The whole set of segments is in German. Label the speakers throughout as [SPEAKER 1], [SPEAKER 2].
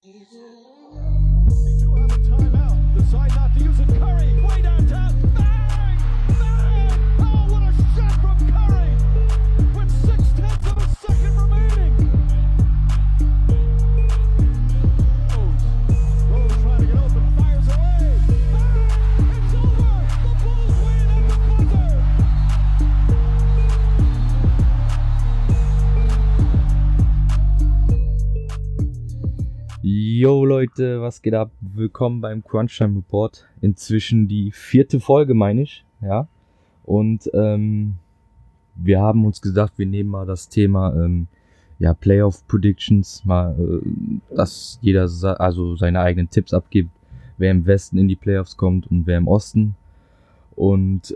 [SPEAKER 1] They do have a timeout. Decide not to use it. Curry, way downtown. Bang! Bang! Oh, what a shot from Curry! With 0.6 of a second remaining. Rose trying to get open, fires away. Bang! It's over. The Bulls win at the buzzer.
[SPEAKER 2] Yo Leute, was geht ab? Willkommen beim Crunchtime Report. Inzwischen die 4. Folge, meine ich, ja. Und wir haben uns gesagt, wir nehmen mal das Thema Playoff Predictions, mal, dass jeder also seine eigenen Tipps abgibt, wer im Westen in die Playoffs kommt und wer im Osten. Und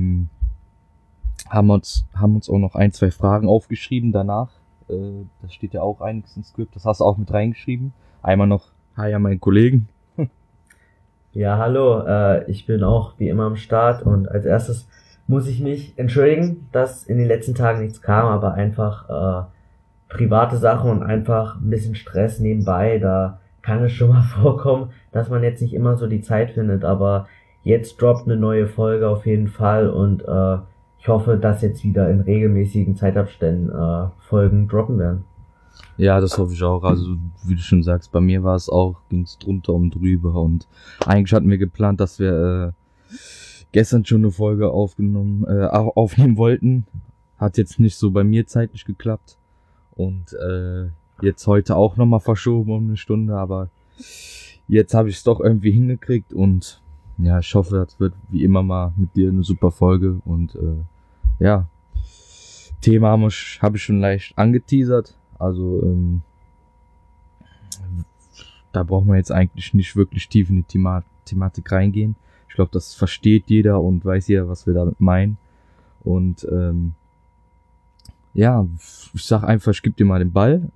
[SPEAKER 2] haben uns auch noch 1-2 Fragen aufgeschrieben danach. Das steht ja auch einiges im Skript, das hast du auch mit reingeschrieben. Einmal noch Hi an meinen Kollegen.
[SPEAKER 3] Ja, hallo, ich bin auch wie immer am Start und als erstes muss ich mich entschuldigen, dass in den letzten Tagen nichts kam, aber einfach private Sache und einfach ein bisschen Stress nebenbei, da kann es schon mal vorkommen, dass man jetzt nicht immer so die Zeit findet, aber jetzt droppt eine neue Folge auf jeden Fall und ich hoffe, dass jetzt wieder in regelmäßigen Zeitabständen Folgen droppen werden.
[SPEAKER 2] Ja, das hoffe ich auch. Also, wie du schon sagst, bei mir war es auch, ging es drunter und drüber. Und eigentlich hatten wir geplant, dass wir gestern schon eine Folge aufnehmen wollten. Hat jetzt nicht so bei mir zeitlich geklappt. Und jetzt heute auch nochmal verschoben um eine Stunde. Aber jetzt habe ich es doch irgendwie hingekriegt. Und ja, ich hoffe, das wird wie immer mal mit dir eine super Folge. Und Thema habe ich schon leicht angeteasert. Also, da braucht man jetzt eigentlich nicht wirklich tief in die Thematik reingehen. Ich glaube, das versteht jeder und weiß jeder, was wir damit meinen. Und ich sag einfach, ich gebe dir mal den Ball.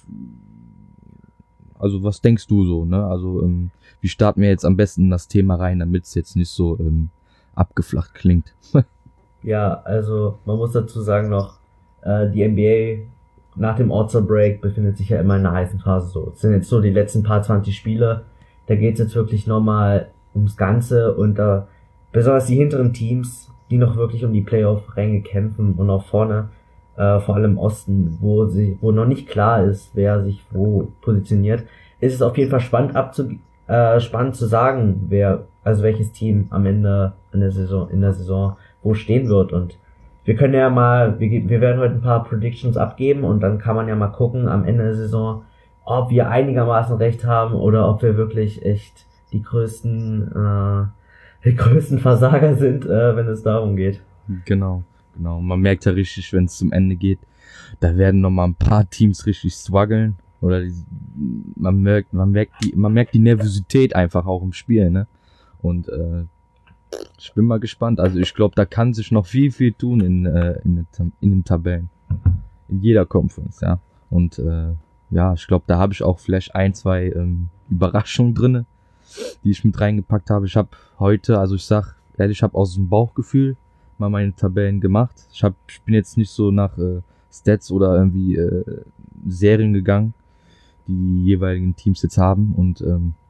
[SPEAKER 2] Also, was denkst du so, ne? Also, wie starten wir jetzt am besten in das Thema rein, damit es jetzt nicht so abgeflacht klingt?
[SPEAKER 3] Ja, also man muss dazu sagen noch, die NBA nach dem All-Star-Break befindet sich ja immer in einer heißen Phase so. Es sind jetzt so die letzten paar 20 Spiele. Da geht's jetzt wirklich nochmal ums Ganze und besonders die hinteren Teams, die noch wirklich um die Playoff-Ränge kämpfen und auch vorne, vor allem im Osten, wo noch nicht klar ist, wer sich wo positioniert, ist es auf jeden Fall spannend zu sagen, welches Team am Ende in der Saison wo stehen wird und wir können ja mal, wir werden heute ein paar Predictions abgeben und dann kann man ja mal gucken am Ende der Saison, ob wir einigermaßen recht haben oder ob wir wirklich echt die größten Versager sind, wenn es darum geht.
[SPEAKER 2] Genau. Man merkt ja richtig, wenn es zum Ende geht, da werden nochmal ein paar Teams richtig strugglen oder man merkt die Nervosität einfach auch im Spiel, ne? Und ich bin mal gespannt. Also ich glaube, da kann sich noch viel tun in den Tabellen. In jeder Conference, ja. Und ich glaube, da habe ich auch vielleicht 1-2 Überraschungen drinne, die ich mit reingepackt habe. Ich habe heute, also ich sag ehrlich, ich habe aus dem Bauchgefühl mal meine Tabellen gemacht. Ich bin jetzt nicht so nach Stats oder irgendwie Serien gegangen, die jeweiligen Teams jetzt haben. Und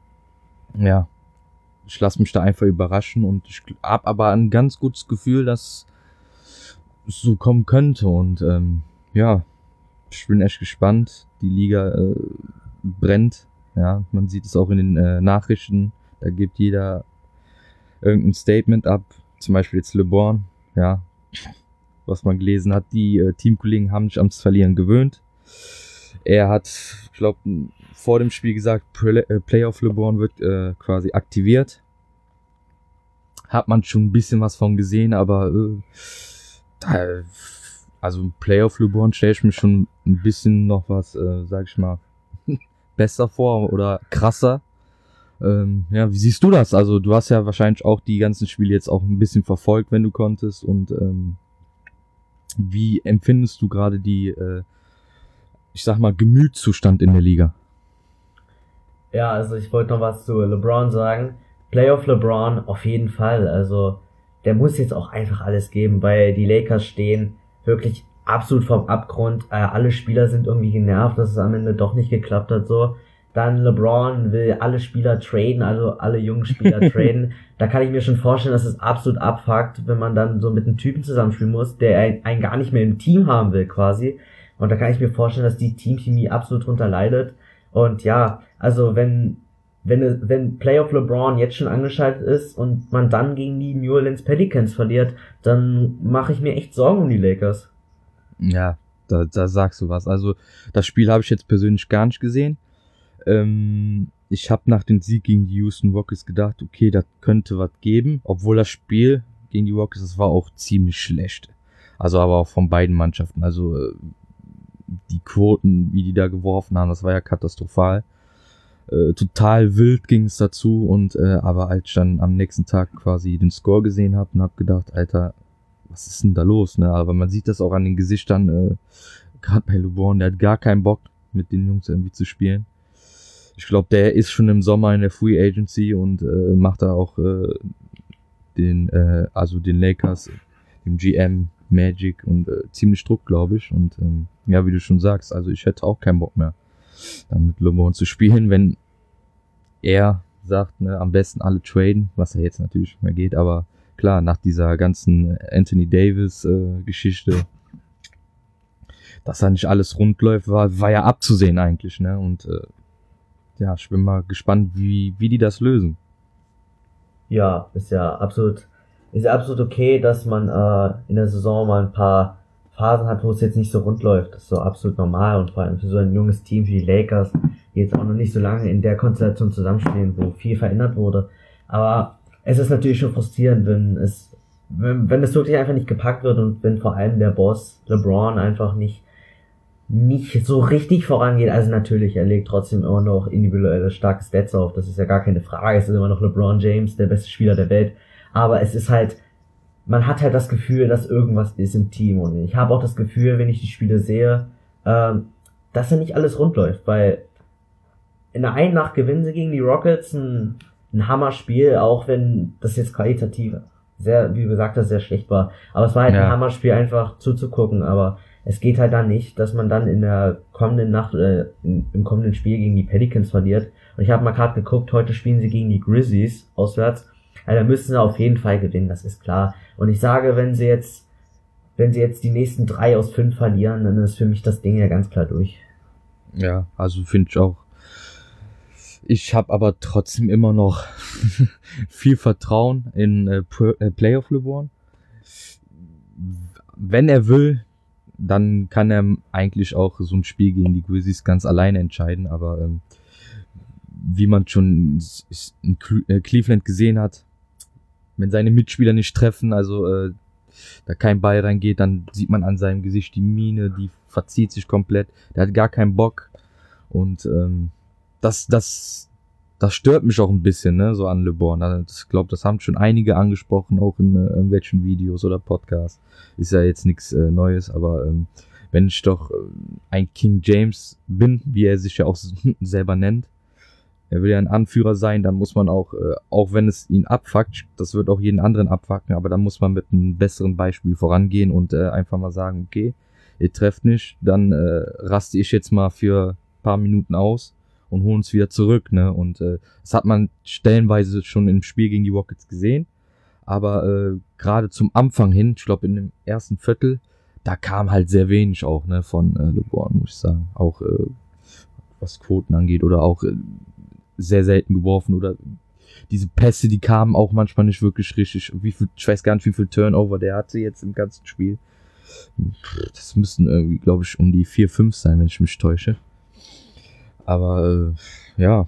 [SPEAKER 2] ich lasse mich da einfach überraschen und ich habe aber ein ganz gutes Gefühl, dass es so kommen könnte und ich bin echt gespannt. Die Liga brennt, ja, man sieht es auch in den Nachrichten, da gibt jeder irgendein Statement ab, zum Beispiel jetzt LeBron, ja, was man gelesen hat, die Teamkollegen haben sich ans Verlieren gewöhnt. Er hat, ich glaube, vor dem Spiel gesagt, Playoff LeBron wird quasi aktiviert. Hat man schon ein bisschen was von gesehen, aber also Playoff LeBron stelle ich mir schon ein bisschen noch was, sag ich mal, besser vor oder krasser. Wie siehst du das? Also du hast ja wahrscheinlich auch die ganzen Spiele jetzt auch ein bisschen verfolgt, wenn du konntest. Und wie empfindest du gerade die ich sag mal, Gemütszustand in der Liga?
[SPEAKER 3] Ja, also ich wollte noch was zu LeBron sagen. Playoff LeBron auf jeden Fall. Also der muss jetzt auch einfach alles geben, weil die Lakers stehen wirklich absolut vom Abgrund. Alle Spieler sind irgendwie genervt, dass es am Ende doch nicht geklappt hat. So, Dann LeBron will alle Spieler traden, also alle jungen Spieler traden. Da kann ich mir schon vorstellen, dass es absolut abfuckt, wenn man dann so mit einem Typen zusammenspielen muss, der einen gar nicht mehr im Team haben will quasi. Und da kann ich mir vorstellen, dass die Teamchemie absolut drunter leidet. Und ja, also wenn Playoff LeBron jetzt schon angeschaltet ist und man dann gegen die New Orleans Pelicans verliert, dann mache ich mir echt Sorgen um die Lakers.
[SPEAKER 2] Ja, da sagst du was. Also das Spiel habe ich jetzt persönlich gar nicht gesehen. Ich habe nach dem Sieg gegen die Houston Rockets gedacht, okay, das könnte was geben, obwohl das Spiel gegen die Rockets, das war auch ziemlich schlecht. Also aber auch von beiden Mannschaften. Also die Quoten, wie die da geworfen haben, das war ja katastrophal. Total wild ging es dazu und aber als ich dann am nächsten Tag quasi den Score gesehen habe und habe gedacht, Alter, was ist denn da los? Ne? Aber man sieht das auch an den Gesichtern, gerade bei LeBron, der hat gar keinen Bock, mit den Jungs irgendwie zu spielen. Ich glaube, der ist schon im Sommer in der Free Agency und macht da auch den Lakers, dem GM Magic und ziemlich Druck, glaube ich. Und ja, wie du schon sagst, also ich hätte auch keinen Bock mehr, dann mit LeBron zu spielen, wenn er sagt, ne, am besten alle traden, was ja jetzt natürlich nicht mehr geht, aber klar, nach dieser ganzen Anthony Davis Geschichte, dass da nicht alles rund läuft, war ja abzusehen eigentlich, ne? Und ja, ich bin mal gespannt, wie die das lösen.
[SPEAKER 3] Ja, ist ja absolut okay, dass man in der Saison mal ein paar Phasen hat, wo es jetzt nicht so rund läuft. Das ist so absolut normal und vor allem für so ein junges Team wie die Lakers, die jetzt auch noch nicht so lange in der Konstellation zusammenspielen, wo viel verändert wurde. Aber es ist natürlich schon frustrierend, wenn es wirklich einfach nicht gepackt wird und wenn vor allem der Boss LeBron einfach nicht so richtig vorangeht. Also natürlich, er legt trotzdem immer noch individuelle starke Stats auf, das ist ja gar keine Frage, es ist immer noch LeBron James, der beste Spieler der Welt, aber es ist halt, man hat halt das Gefühl, dass irgendwas ist im Team und ich habe auch das Gefühl, wenn ich die Spiele sehe, dass ja nicht alles rund läuft, weil in der einen Nacht gewinnen sie gegen die Rockets ein Hammerspiel, auch wenn das jetzt qualitativ sehr, wie gesagt, das sehr schlecht war, aber es war halt ein Hammerspiel einfach zuzugucken, aber es geht halt dann nicht, dass man dann in der kommenden Nacht im kommenden Spiel gegen die Pelicans verliert. Und ich habe mal gerade geguckt, heute spielen sie gegen die Grizzlies auswärts. Also da müssen sie auf jeden Fall gewinnen, das ist klar. Und ich sage, wenn sie jetzt die nächsten 3 aus 5 verlieren, dann ist für mich das Ding ja ganz klar durch.
[SPEAKER 2] Ja, also finde ich auch. Ich habe aber trotzdem immer noch viel Vertrauen in Playoff LeBron. Wenn er will, dann kann er eigentlich auch so ein Spiel gegen die Grizzlies ganz alleine entscheiden, aber wie man schon in Cleveland gesehen hat, wenn seine Mitspieler nicht treffen, also da kein Ball reingeht, dann sieht man an seinem Gesicht die Miene, die verzieht sich komplett, der hat gar keinen Bock und das stört mich auch ein bisschen, ne, so an LeBron. Ich glaube, das haben schon einige angesprochen, auch in irgendwelchen Videos oder Podcasts. Ist ja jetzt nichts Neues, aber wenn ich doch ein King James bin, wie er sich ja auch selber nennt, er will ja ein Anführer sein, dann muss man auch wenn es ihn abfuckt, das wird auch jeden anderen abfucken, aber dann muss man mit einem besseren Beispiel vorangehen und einfach mal sagen, okay, ihr trefft nicht, dann raste ich jetzt mal für ein paar Minuten aus und holen uns wieder zurück, ne? Und das hat man stellenweise schon im Spiel gegen die Rockets gesehen, aber gerade zum Anfang hin, ich glaube in dem ersten Viertel, da kam halt sehr wenig auch, ne, von LeBron, muss ich sagen, auch was Quoten angeht oder auch sehr selten geworfen oder diese Pässe, die kamen auch manchmal nicht wirklich richtig. Ich weiß gar nicht, wie viel Turnover der hatte jetzt im ganzen Spiel. Das müssten irgendwie, glaube ich, um die 4-5 sein, wenn ich mich täusche. Aber ja,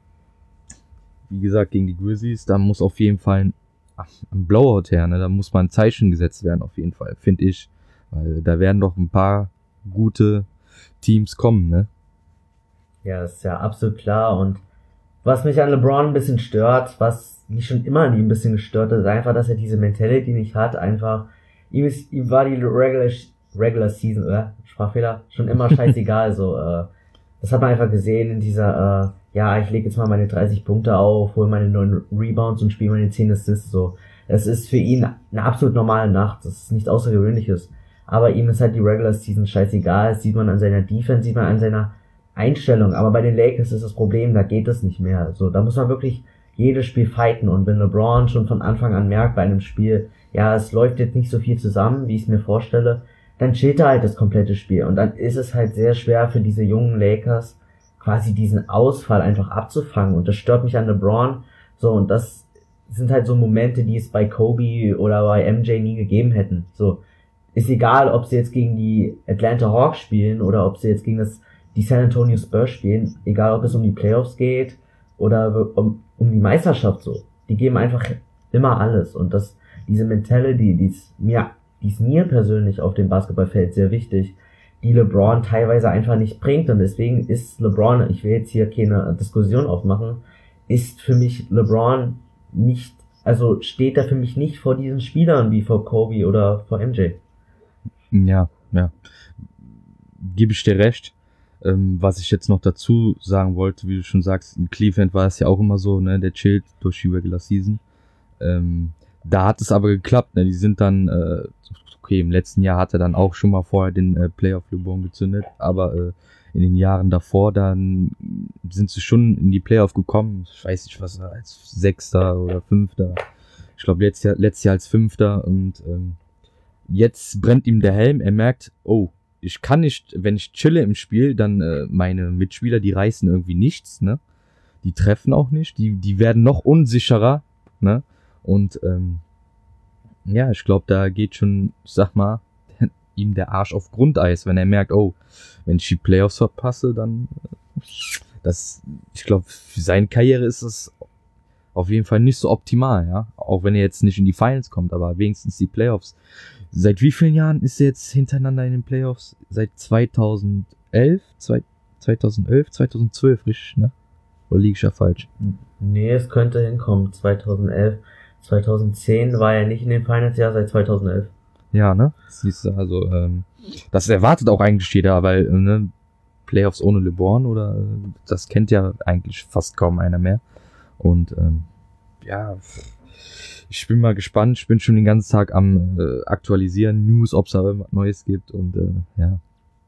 [SPEAKER 2] wie gesagt, gegen die Grizzlies, da muss auf jeden Fall ein Blowout her, ne? Da muss mal ein Zeichen gesetzt werden, auf jeden Fall, finde ich. Weil da werden doch ein paar gute Teams kommen, ne?
[SPEAKER 3] Ja, das ist ja absolut klar. Und was mich an LeBron ein bisschen stört, was mich schon immer an ihm ein bisschen gestört hat, ist einfach, dass er diese Mentality nicht hat. Einfach, ihm war die Regular Season, oder? Sprachfehler, schon immer scheißegal, so, das hat man einfach gesehen in dieser, ich lege jetzt mal meine 30 Punkte auf, hole meine 9 Rebounds und spiele meine 10 Assists, so. Es ist für ihn eine absolut normale Nacht, das ist nichts Außergewöhnliches. Aber ihm ist halt die Regular Season scheißegal, das sieht man an seiner Defense, sieht man an seiner Einstellung. Aber bei den Lakers ist das Problem, da geht es nicht mehr. So, da muss man wirklich jedes Spiel fighten. Und wenn LeBron schon von Anfang an merkt bei einem Spiel, ja, es läuft jetzt nicht so viel zusammen, wie ich es mir vorstelle, dann chillt er halt das komplette Spiel. Und dann ist es halt sehr schwer für diese jungen Lakers, quasi diesen Ausfall einfach abzufangen. Und das stört mich an LeBron. So, und das sind halt so Momente, die es bei Kobe oder bei MJ nie gegeben hätten. So, ist egal, ob sie jetzt gegen die Atlanta Hawks spielen oder ob sie jetzt gegen die San Antonio Spurs spielen, egal ob es um die Playoffs geht oder um die Meisterschaft so. Die geben einfach immer alles. Und diese Mentality, die ist mir persönlich auf dem Basketballfeld sehr wichtig, die LeBron teilweise einfach nicht bringt. Und deswegen ist LeBron, ich will jetzt hier keine Diskussion aufmachen, ist für mich LeBron nicht, also steht er für mich nicht vor diesen Spielern wie vor Kobe oder vor MJ.
[SPEAKER 2] Ja. Gebe ich dir recht. Was ich jetzt noch dazu sagen wollte, wie du schon sagst, in Cleveland war es ja auch immer so, ne, der chillt durch die Regular Season. Da hat es aber geklappt, ne, die sind dann, okay, im letzten Jahr hat er dann auch schon mal vorher den Playoff-LeBron gezündet, aber in den Jahren davor, dann sind sie schon in die Playoff gekommen, ich weiß nicht was, als Sechster oder Fünfter, ich glaube letztes Jahr als Fünfter und jetzt brennt ihm der Helm, er merkt, oh, ich kann nicht, wenn ich chille im Spiel, dann meine Mitspieler, die reißen irgendwie nichts, ne, die treffen auch nicht, die werden noch unsicherer, ne, und ja, ich glaube, da geht schon, ich sag mal, ihm der Arsch auf Grundeis, wenn er merkt, oh, wenn ich die Playoffs verpasse, dann ich glaube, für seine Karriere ist das auf jeden Fall nicht so optimal, ja, auch wenn er jetzt nicht in die Finals kommt, aber wenigstens die Playoffs. Seit wie vielen Jahren ist er jetzt hintereinander in den Playoffs? Seit 2011, 2012, richtig, ne? Oder liege ich ja falsch?
[SPEAKER 3] Nee, es könnte hinkommen, 2011. 2010 war er nicht in den Finals, ja, seit 2011.
[SPEAKER 2] Ja, ne? Siehst du, also, das erwartet auch eigentlich jeder, weil, ne, Playoffs ohne LeBron oder, das kennt ja eigentlich fast kaum einer mehr. Und, ja, ich bin mal gespannt, ich bin schon den ganzen Tag am aktualisieren, News, ob es da irgendwas Neues gibt und, ja.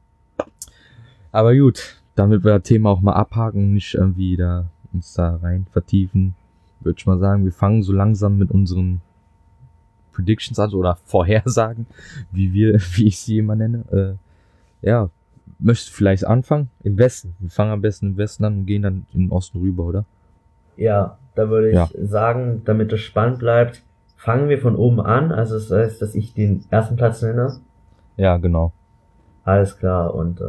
[SPEAKER 2] Aber gut, damit wir das Thema auch mal abhaken und nicht irgendwie uns da rein vertiefen, würde ich mal sagen, wir fangen so langsam mit unseren Predictions an oder Vorhersagen, wie ich sie immer nenne. Ja, möchtest du vielleicht anfangen? Im Westen. Wir fangen am besten im Westen an und gehen dann in den Osten rüber, oder?
[SPEAKER 3] Ja, da würde ich sagen, damit es spannend bleibt, fangen wir von oben an. Also das heißt, dass ich den ersten Platz nenne.
[SPEAKER 2] Ja, genau.
[SPEAKER 3] Alles klar. Und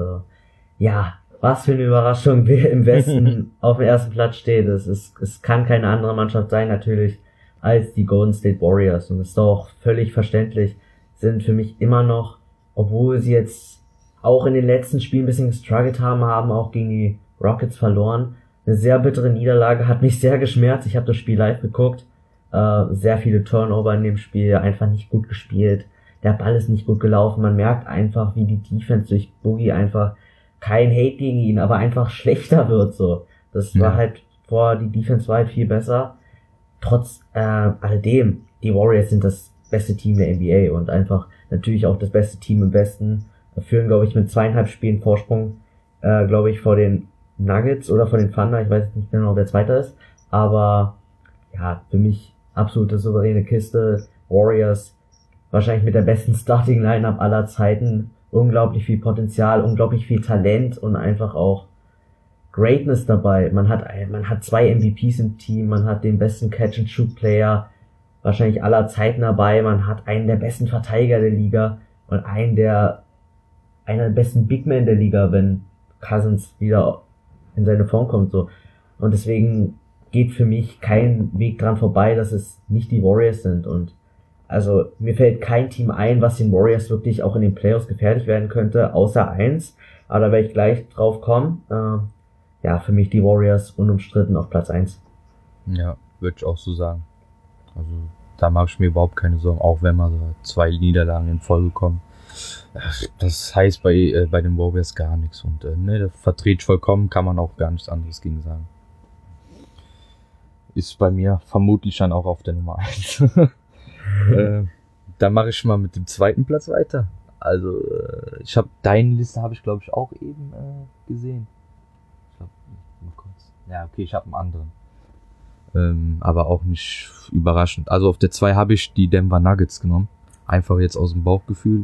[SPEAKER 3] ja, was für eine Überraschung, wer im Westen auf dem ersten Platz steht. Es kann keine andere Mannschaft sein, natürlich, als die Golden State Warriors. Und das ist doch völlig verständlich, sind für mich immer noch, obwohl sie jetzt auch in den letzten Spielen ein bisschen gestruggelt haben auch gegen die Rockets verloren. Eine sehr bittere Niederlage, hat mich sehr geschmerzt. Ich habe das Spiel live geguckt. Sehr viele Turnover in dem Spiel, einfach nicht gut gespielt. Der Ball ist nicht gut gelaufen. Man merkt einfach, wie die Defense durch Boogie einfach, kein Hate gegen ihn, aber einfach schlechter wird so. Das war halt die Defense war halt viel besser. Trotz alledem, die Warriors sind das beste Team der NBA und einfach natürlich auch das beste Team im Westen. Führen, glaube ich, mit 2,5 Spielen Vorsprung, glaube ich, vor den Nuggets oder vor den Thunder. Ich weiß nicht genau, wer Zweiter ist. Aber ja, für mich absolute souveräne Kiste. Warriors wahrscheinlich mit der besten Starting-Lineup aller Zeiten. Unglaublich viel Potenzial, unglaublich viel Talent und einfach auch Greatness dabei. Man hat 2 MVPs im Team, man hat den besten Catch-and-Shoot-Player wahrscheinlich aller Zeiten dabei, man hat einen der besten Verteidiger der Liga und einer der besten Big Men der Liga, wenn Cousins wieder in seine Form kommt, so. Und deswegen geht für mich kein Weg dran vorbei, dass es nicht die Warriors sind. Und also mir fällt kein Team ein, was den Warriors wirklich auch in den Playoffs gefährlich werden könnte, außer eins. Aber da werde ich gleich drauf kommen. Ja, für mich die Warriors unumstritten auf Platz 1.
[SPEAKER 2] Ja, würde ich auch so sagen. Also da mache ich mir überhaupt keine Sorgen, auch wenn mal so 2 Niederlagen in Folge kommen. Das heißt bei den Warriors gar nichts. Und ne, das vertrete ich vollkommen, kann man auch gar nichts anderes gegen sagen. Ist bei mir vermutlich dann auch auf der Nummer 1. Dann mache ich mal mit dem zweiten Platz weiter. Also deine Liste habe ich glaube ich auch eben gesehen. glaube, mal kurz. Ja, okay, ich habe einen anderen. Aber auch nicht überraschend. Also auf der 2 habe ich die Denver Nuggets genommen. Einfach jetzt aus dem Bauchgefühl.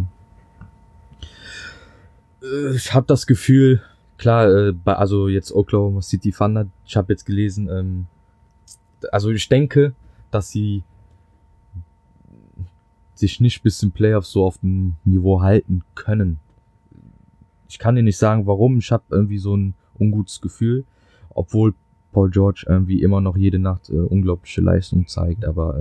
[SPEAKER 2] Ich habe das Gefühl, klar, also jetzt Oklahoma City Thunder, ich habe jetzt gelesen, also ich denke, dass sie sich nicht bis zum Playoffs so auf dem Niveau halten können. Ich kann dir nicht sagen, warum. Ich habe irgendwie so ein ungutes Gefühl, obwohl Paul George irgendwie immer noch jede Nacht unglaubliche Leistung zeigt, aber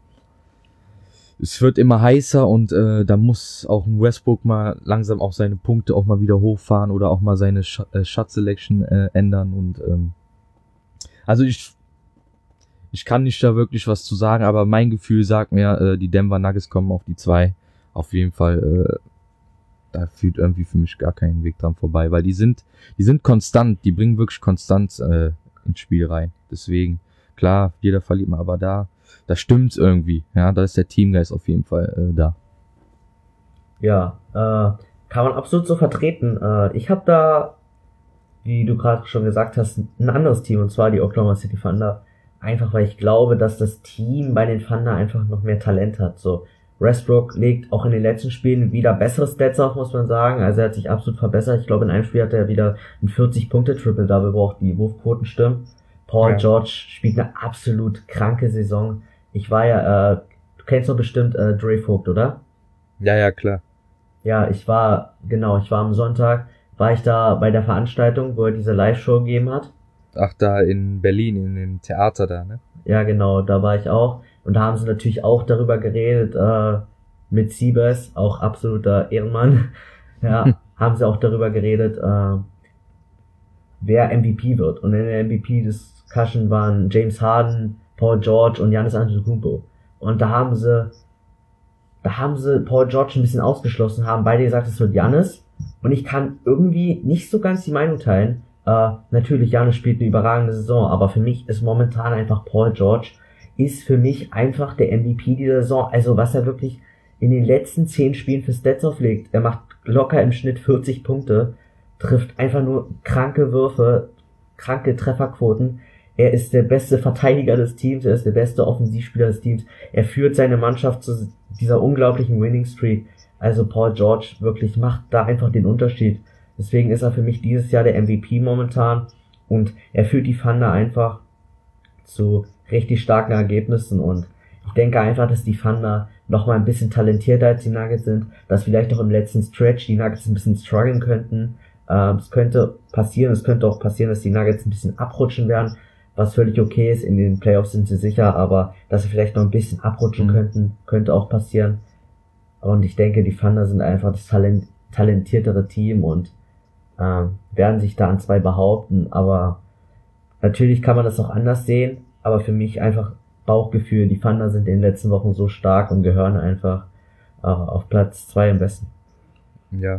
[SPEAKER 2] es wird immer heißer und da muss auch ein Westbrook mal langsam auch seine Punkte auch mal wieder hochfahren oder auch mal seine Shot Selection ändern und also ich kann nicht da wirklich was zu sagen, aber mein Gefühl sagt mir, die Denver Nuggets kommen auf die 2. Auf jeden Fall, da führt irgendwie für mich gar keinen Weg dran vorbei, weil die sind konstant, die bringen wirklich Konstanz ins Spiel rein. Deswegen, klar, jeder verliert mal, aber da stimmt's irgendwie. Ja, da ist der Teamgeist auf jeden Fall da.
[SPEAKER 3] Ja, kann man absolut so vertreten. Ich habe da, wie du gerade schon gesagt hast, ein anderes Team, und zwar die Oklahoma City Thunder. Einfach weil ich glaube, dass das Team bei den Thunder einfach noch mehr Talent hat. So, Westbrook legt auch in den letzten Spielen wieder bessere Stats auf, muss man sagen. Also er hat sich absolut verbessert. Ich glaube, in einem Spiel hat er wieder ein 40-Punkte-Triple-Double, wo auch die Wurfquoten stimmen. Paul George spielt eine absolut kranke Saison. Ich war ja, du kennst doch bestimmt Dre Vogt, oder?
[SPEAKER 2] Ja, klar.
[SPEAKER 3] Ja, ich war am Sonntag, war ich da bei der Veranstaltung, wo er diese Live-Show gegeben hat.
[SPEAKER 2] Ach, da in Berlin, in dem Theater da, ne?
[SPEAKER 3] Ja, genau, da war ich auch. Und da haben sie natürlich auch darüber geredet, mit Siebes, auch absoluter Ehrenmann. Ja, haben sie auch darüber geredet, wer MVP wird. Und in der MVP-Discussion waren James Harden, Paul George und Giannis Antetokounmpo. Und da haben sie Paul George ein bisschen ausgeschlossen, haben beide gesagt, es wird Giannis. Und ich kann irgendwie nicht so ganz die Meinung teilen. Natürlich, Giannis spielt eine überragende Saison, aber für mich ist momentan einfach Paul George, ist für mich einfach der MVP dieser Saison. Also was er wirklich in den letzten 10 Spielen für Stats auflegt. Er macht locker im Schnitt 40 Punkte, trifft einfach nur kranke Würfe, kranke Trefferquoten. Er ist der beste Verteidiger des Teams, er ist der beste Offensivspieler des Teams. Er führt seine Mannschaft zu dieser unglaublichen Winning Streak. Also Paul George wirklich macht da einfach den Unterschied. Deswegen ist er für mich dieses Jahr der MVP momentan und er führt die Thunder einfach zu richtig starken Ergebnissen und ich denke einfach, dass die Thunder noch mal ein bisschen talentierter als die Nuggets sind, dass vielleicht auch im letzten Stretch die Nuggets ein bisschen strugglen könnten. Es könnte auch passieren, dass die Nuggets ein bisschen abrutschen werden, was völlig okay ist. In den Playoffs sind sie sicher, aber dass sie vielleicht noch ein bisschen abrutschen könnten, könnte auch passieren. Und ich denke, die Thunder sind einfach das talentiertere Team und werden sich da an 2 behaupten, aber natürlich kann man das auch anders sehen, aber für mich einfach Bauchgefühl, die Thunder sind in den letzten Wochen so stark und gehören einfach auf Platz 2 am besten.
[SPEAKER 2] Ja,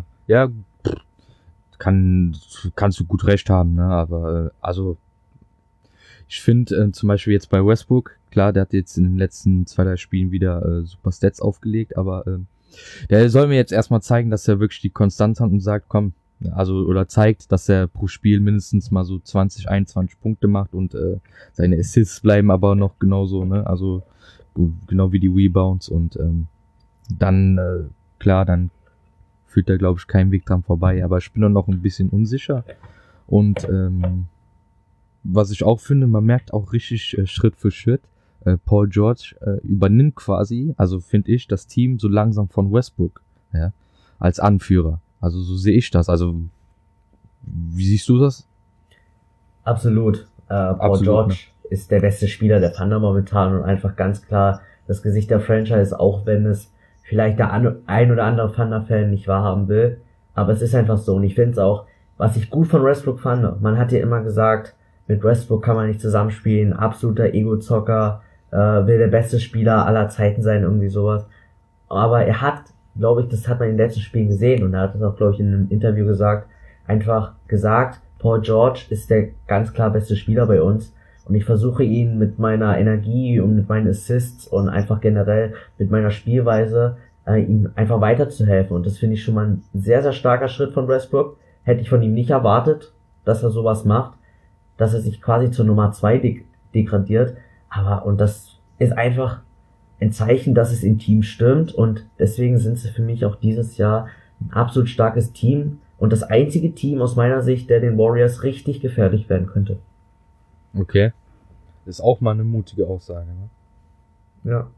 [SPEAKER 2] kannst du gut recht haben, ne, aber also ich finde zum Beispiel jetzt bei Westbrook, klar, der hat jetzt in den letzten 2-3 Spielen wieder super Stats aufgelegt, aber der soll mir jetzt erstmal zeigen, dass er wirklich die Konstanz hat und sagt, komm, also oder zeigt, dass er pro Spiel mindestens mal so 20, 21 Punkte macht und seine Assists bleiben aber noch genauso, ne? Also genau wie die Rebounds und dann klar, dann führt da glaube ich kein Weg dran vorbei, aber ich bin dann noch ein bisschen unsicher und was ich auch finde, man merkt auch richtig Schritt für Schritt, Paul George übernimmt quasi, also finde ich, das Team so langsam von Westbrook, ja, als Anführer. Also so sehe ich das. Also wie siehst du das?
[SPEAKER 3] Absolut. Paul George ist der beste Spieler der Thunder momentan und einfach ganz klar das Gesicht der Franchise, auch wenn es vielleicht der ein oder andere Thunder-Fan nicht wahrhaben will. Aber es ist einfach so. Und ich finde es auch, was ich gut von Westbrook fand, man hat ja immer gesagt, mit Westbrook kann man nicht zusammenspielen, absoluter Ego-Zocker, will der beste Spieler aller Zeiten sein, irgendwie sowas. Aber er hat, glaube ich, das hat man in den letzten Spielen gesehen und er hat es auch, glaube ich, in einem Interview gesagt, Paul George ist der ganz klar beste Spieler bei uns und ich versuche ihn mit meiner Energie und mit meinen Assists und einfach generell mit meiner Spielweise ihm einfach weiterzuhelfen und das finde ich schon mal ein sehr, sehr starker Schritt von Westbrook. Hätte ich von ihm nicht erwartet, dass er sowas macht, dass er sich quasi zur Nummer 2 degradiert. Und das ist einfach ein Zeichen, dass es im Team stimmt, und deswegen sind sie für mich auch dieses Jahr ein absolut starkes Team und das einzige Team aus meiner Sicht, der den Warriors richtig gefährlich werden könnte.
[SPEAKER 2] Okay. Ist auch mal eine mutige Aussage, ne?
[SPEAKER 3] Ja.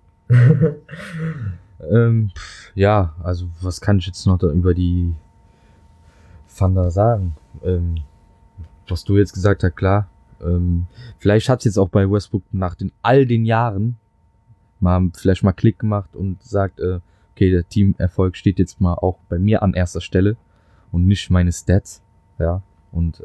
[SPEAKER 2] Ja, also was kann ich jetzt noch da über die Thunder sagen? Was du jetzt gesagt hast, klar. Vielleicht hat es jetzt auch bei Westbrook nach all den Jahren vielleicht mal Klick gemacht und sagt, okay, der Teamerfolg steht jetzt mal auch bei mir an erster Stelle und nicht meine Stats. Ja, und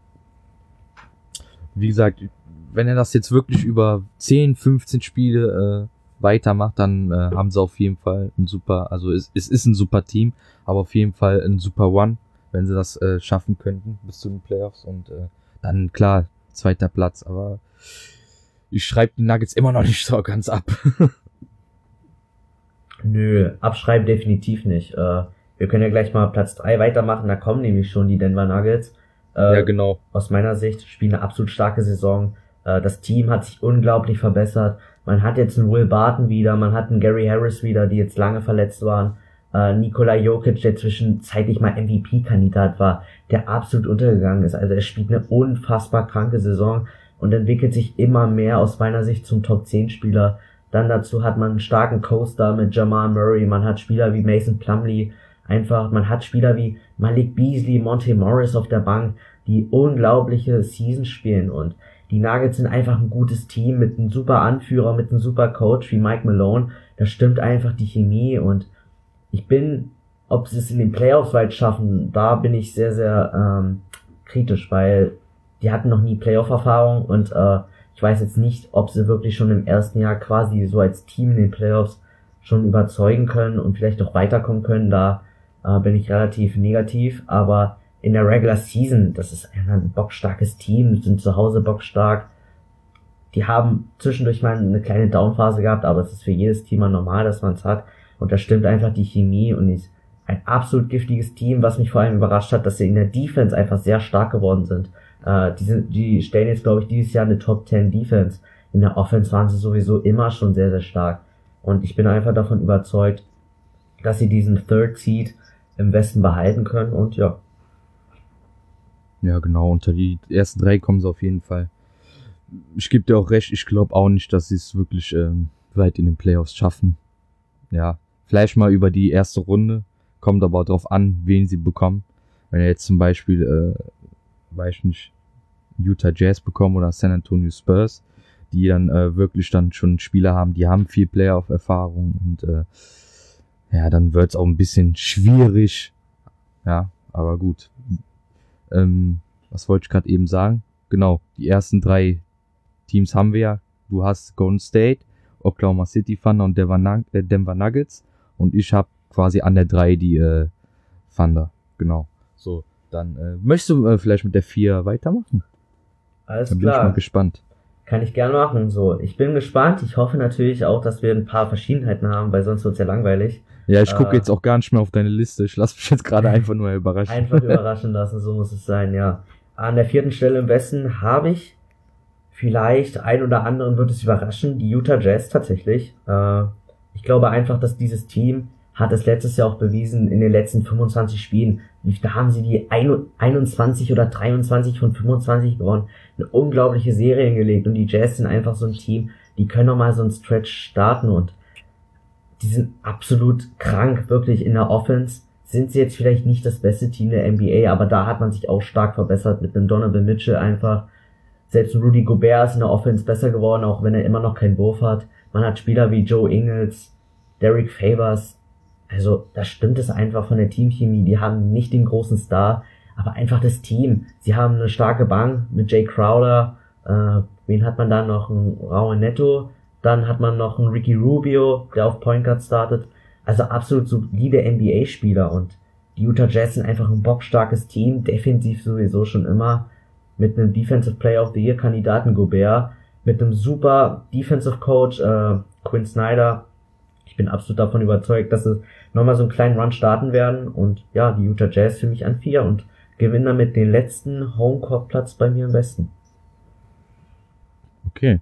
[SPEAKER 2] wie gesagt, wenn er das jetzt wirklich über 10, 15 Spiele weitermacht, dann haben sie auf jeden Fall ein super, also es ist ein super Team, aber auf jeden Fall ein super One, wenn sie das schaffen könnten bis zu den Playoffs, und dann klar, 2. Platz, aber ich schreibe die Nuggets immer noch nicht so ganz ab.
[SPEAKER 3] Nö, abschreiben definitiv nicht. Wir können ja gleich mal Platz 3 weitermachen, da kommen nämlich schon die Denver Nuggets.
[SPEAKER 2] Ja, genau.
[SPEAKER 3] Aus meiner Sicht spielen eine absolut starke Saison. Das Team hat sich unglaublich verbessert. Man hat jetzt einen Will Barton wieder, man hat einen Gary Harris wieder, die jetzt lange verletzt waren. Nikola Jokic, der zwischenzeitlich mal MVP-Kandidat war, der absolut untergegangen ist. Also er spielt eine unfassbar kranke Saison und entwickelt sich immer mehr aus meiner Sicht zum Top-10-Spieler. Dann dazu hat man einen starken Co-Star mit Jamal Murray, man hat Spieler wie Mason Plumlee, man hat Spieler wie Malik Beasley, Monte Morris auf der Bank, die unglaubliche Seasons spielen, und die Nuggets sind einfach ein gutes Team mit einem super Anführer, mit einem super Coach wie Mike Malone. Da stimmt einfach die Chemie, und ob sie es in den Playoffs weit schaffen, da bin ich sehr, sehr kritisch, weil die hatten noch nie Playoff-Erfahrung, und ich weiß jetzt nicht, ob sie wirklich schon im ersten Jahr quasi so als Team in den Playoffs schon überzeugen können und vielleicht auch weiterkommen können. Da bin ich relativ negativ, aber in der Regular Season, das ist ein bockstarkes Team, sind zu Hause bockstark. Die haben zwischendurch mal eine kleine Downphase gehabt, aber es ist für jedes Team mal normal, dass man es hat. Und da stimmt einfach die Chemie, und ist ein absolut giftiges Team, was mich vor allem überrascht hat, dass sie in der Defense einfach sehr stark geworden sind. Die stellen jetzt, glaube ich, dieses Jahr eine Top 10 Defense. In der Offense waren sie sowieso immer schon sehr, sehr stark. Und ich bin einfach davon überzeugt, dass sie diesen Third Seed im Westen behalten können, und ja.
[SPEAKER 2] Ja, genau, unter die ersten 3 kommen sie auf jeden Fall. Ich gebe dir auch recht, ich glaube auch nicht, dass sie es wirklich weit in den Playoffs schaffen. Ja, vielleicht mal über die erste Runde, kommt aber drauf an, wen sie bekommen. Wenn er jetzt zum Beispiel, weiß nicht, Utah Jazz bekommen oder San Antonio Spurs, die dann wirklich dann schon Spieler haben, die haben viel Playoff-Erfahrung, und ja, dann wird's auch ein bisschen schwierig. Ja, aber gut. Was wollte ich gerade eben sagen? Genau, die ersten 3 Teams haben wir ja. Du hast Golden State, Oklahoma City Thunder und Denver Nuggets, und ich habe quasi an der 3 die Thunder. Genau. So, dann möchtest du vielleicht mit der 4 weitermachen?
[SPEAKER 3] Alles
[SPEAKER 2] dann
[SPEAKER 3] klar.
[SPEAKER 2] Bin ich mal gespannt.
[SPEAKER 3] Kann ich gerne machen. So, ich bin gespannt. Ich hoffe natürlich auch, dass wir ein paar Verschiedenheiten haben, weil sonst wird's ja langweilig.
[SPEAKER 2] Ja, ich gucke jetzt auch gar nicht mehr auf deine Liste. Ich lasse mich jetzt gerade einfach nur überraschen.
[SPEAKER 3] Einfach überraschen lassen, so muss es sein, ja. An der 4. Stelle im Westen habe ich vielleicht, ein oder anderen wird es überraschen, die Utah Jazz tatsächlich. Ich glaube einfach, dass dieses Team hat es letztes Jahr auch bewiesen in den letzten 25 Spielen. Da haben sie die 21 oder 23 von 25 gewonnen. Eine unglaubliche Serie hingelegt, und die Jazz sind einfach so ein Team, die können noch mal so einen Stretch starten, und die sind absolut krank, wirklich in der Offense. Sind sie jetzt vielleicht nicht das beste Team der NBA, aber da hat man sich auch stark verbessert mit einem Donovan Mitchell einfach. Selbst Rudy Gobert ist in der Offense besser geworden, auch wenn er immer noch keinen Wurf hat. Man hat Spieler wie Joe Ingles, Derek Favors. Also da stimmt es einfach von der Teamchemie. Die haben nicht den großen Star, aber einfach das Team. Sie haben eine starke Bank mit Jay Crowder. Wen hat man da noch? Ein Raul Neto. Dann hat man noch einen Ricky Rubio, der auf Point Guard startet. Also absolut solide NBA-Spieler, und die Utah Jazz sind einfach ein bockstarkes Team, defensiv sowieso schon immer, mit einem Defensive Player of the Year Kandidaten Gobert, mit einem super Defensive Coach Quinn Snyder. Ich bin absolut davon überzeugt, dass sie nochmal so einen kleinen Run starten werden, und ja, die Utah Jazz für mich an 4, und gewinnen damit den letzten Homecourt-Platz bei mir im Westen.
[SPEAKER 2] Okay.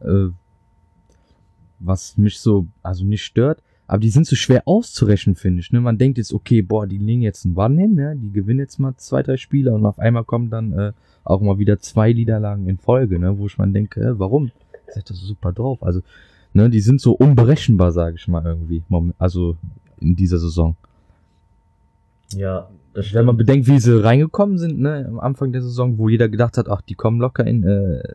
[SPEAKER 2] Was mich so, also nicht stört, aber die sind so schwer auszurechnen, finde ich. Ne? Man denkt jetzt, okay, boah, die legen jetzt einen One hin, ne? Die gewinnen jetzt mal 2, 3 Spiele und auf einmal kommen dann auch mal wieder 2 Niederlagen in Folge, ne? Wo ich mal denke, warum? Seid ihr so super drauf? Also, ne, die sind so unberechenbar, sage ich mal irgendwie. Also in dieser Saison.
[SPEAKER 3] Ja, das
[SPEAKER 2] Wenn
[SPEAKER 3] stimmt.
[SPEAKER 2] man bedenkt, wie sie reingekommen sind, ne, am Anfang der Saison, wo jeder gedacht hat, ach, die kommen locker in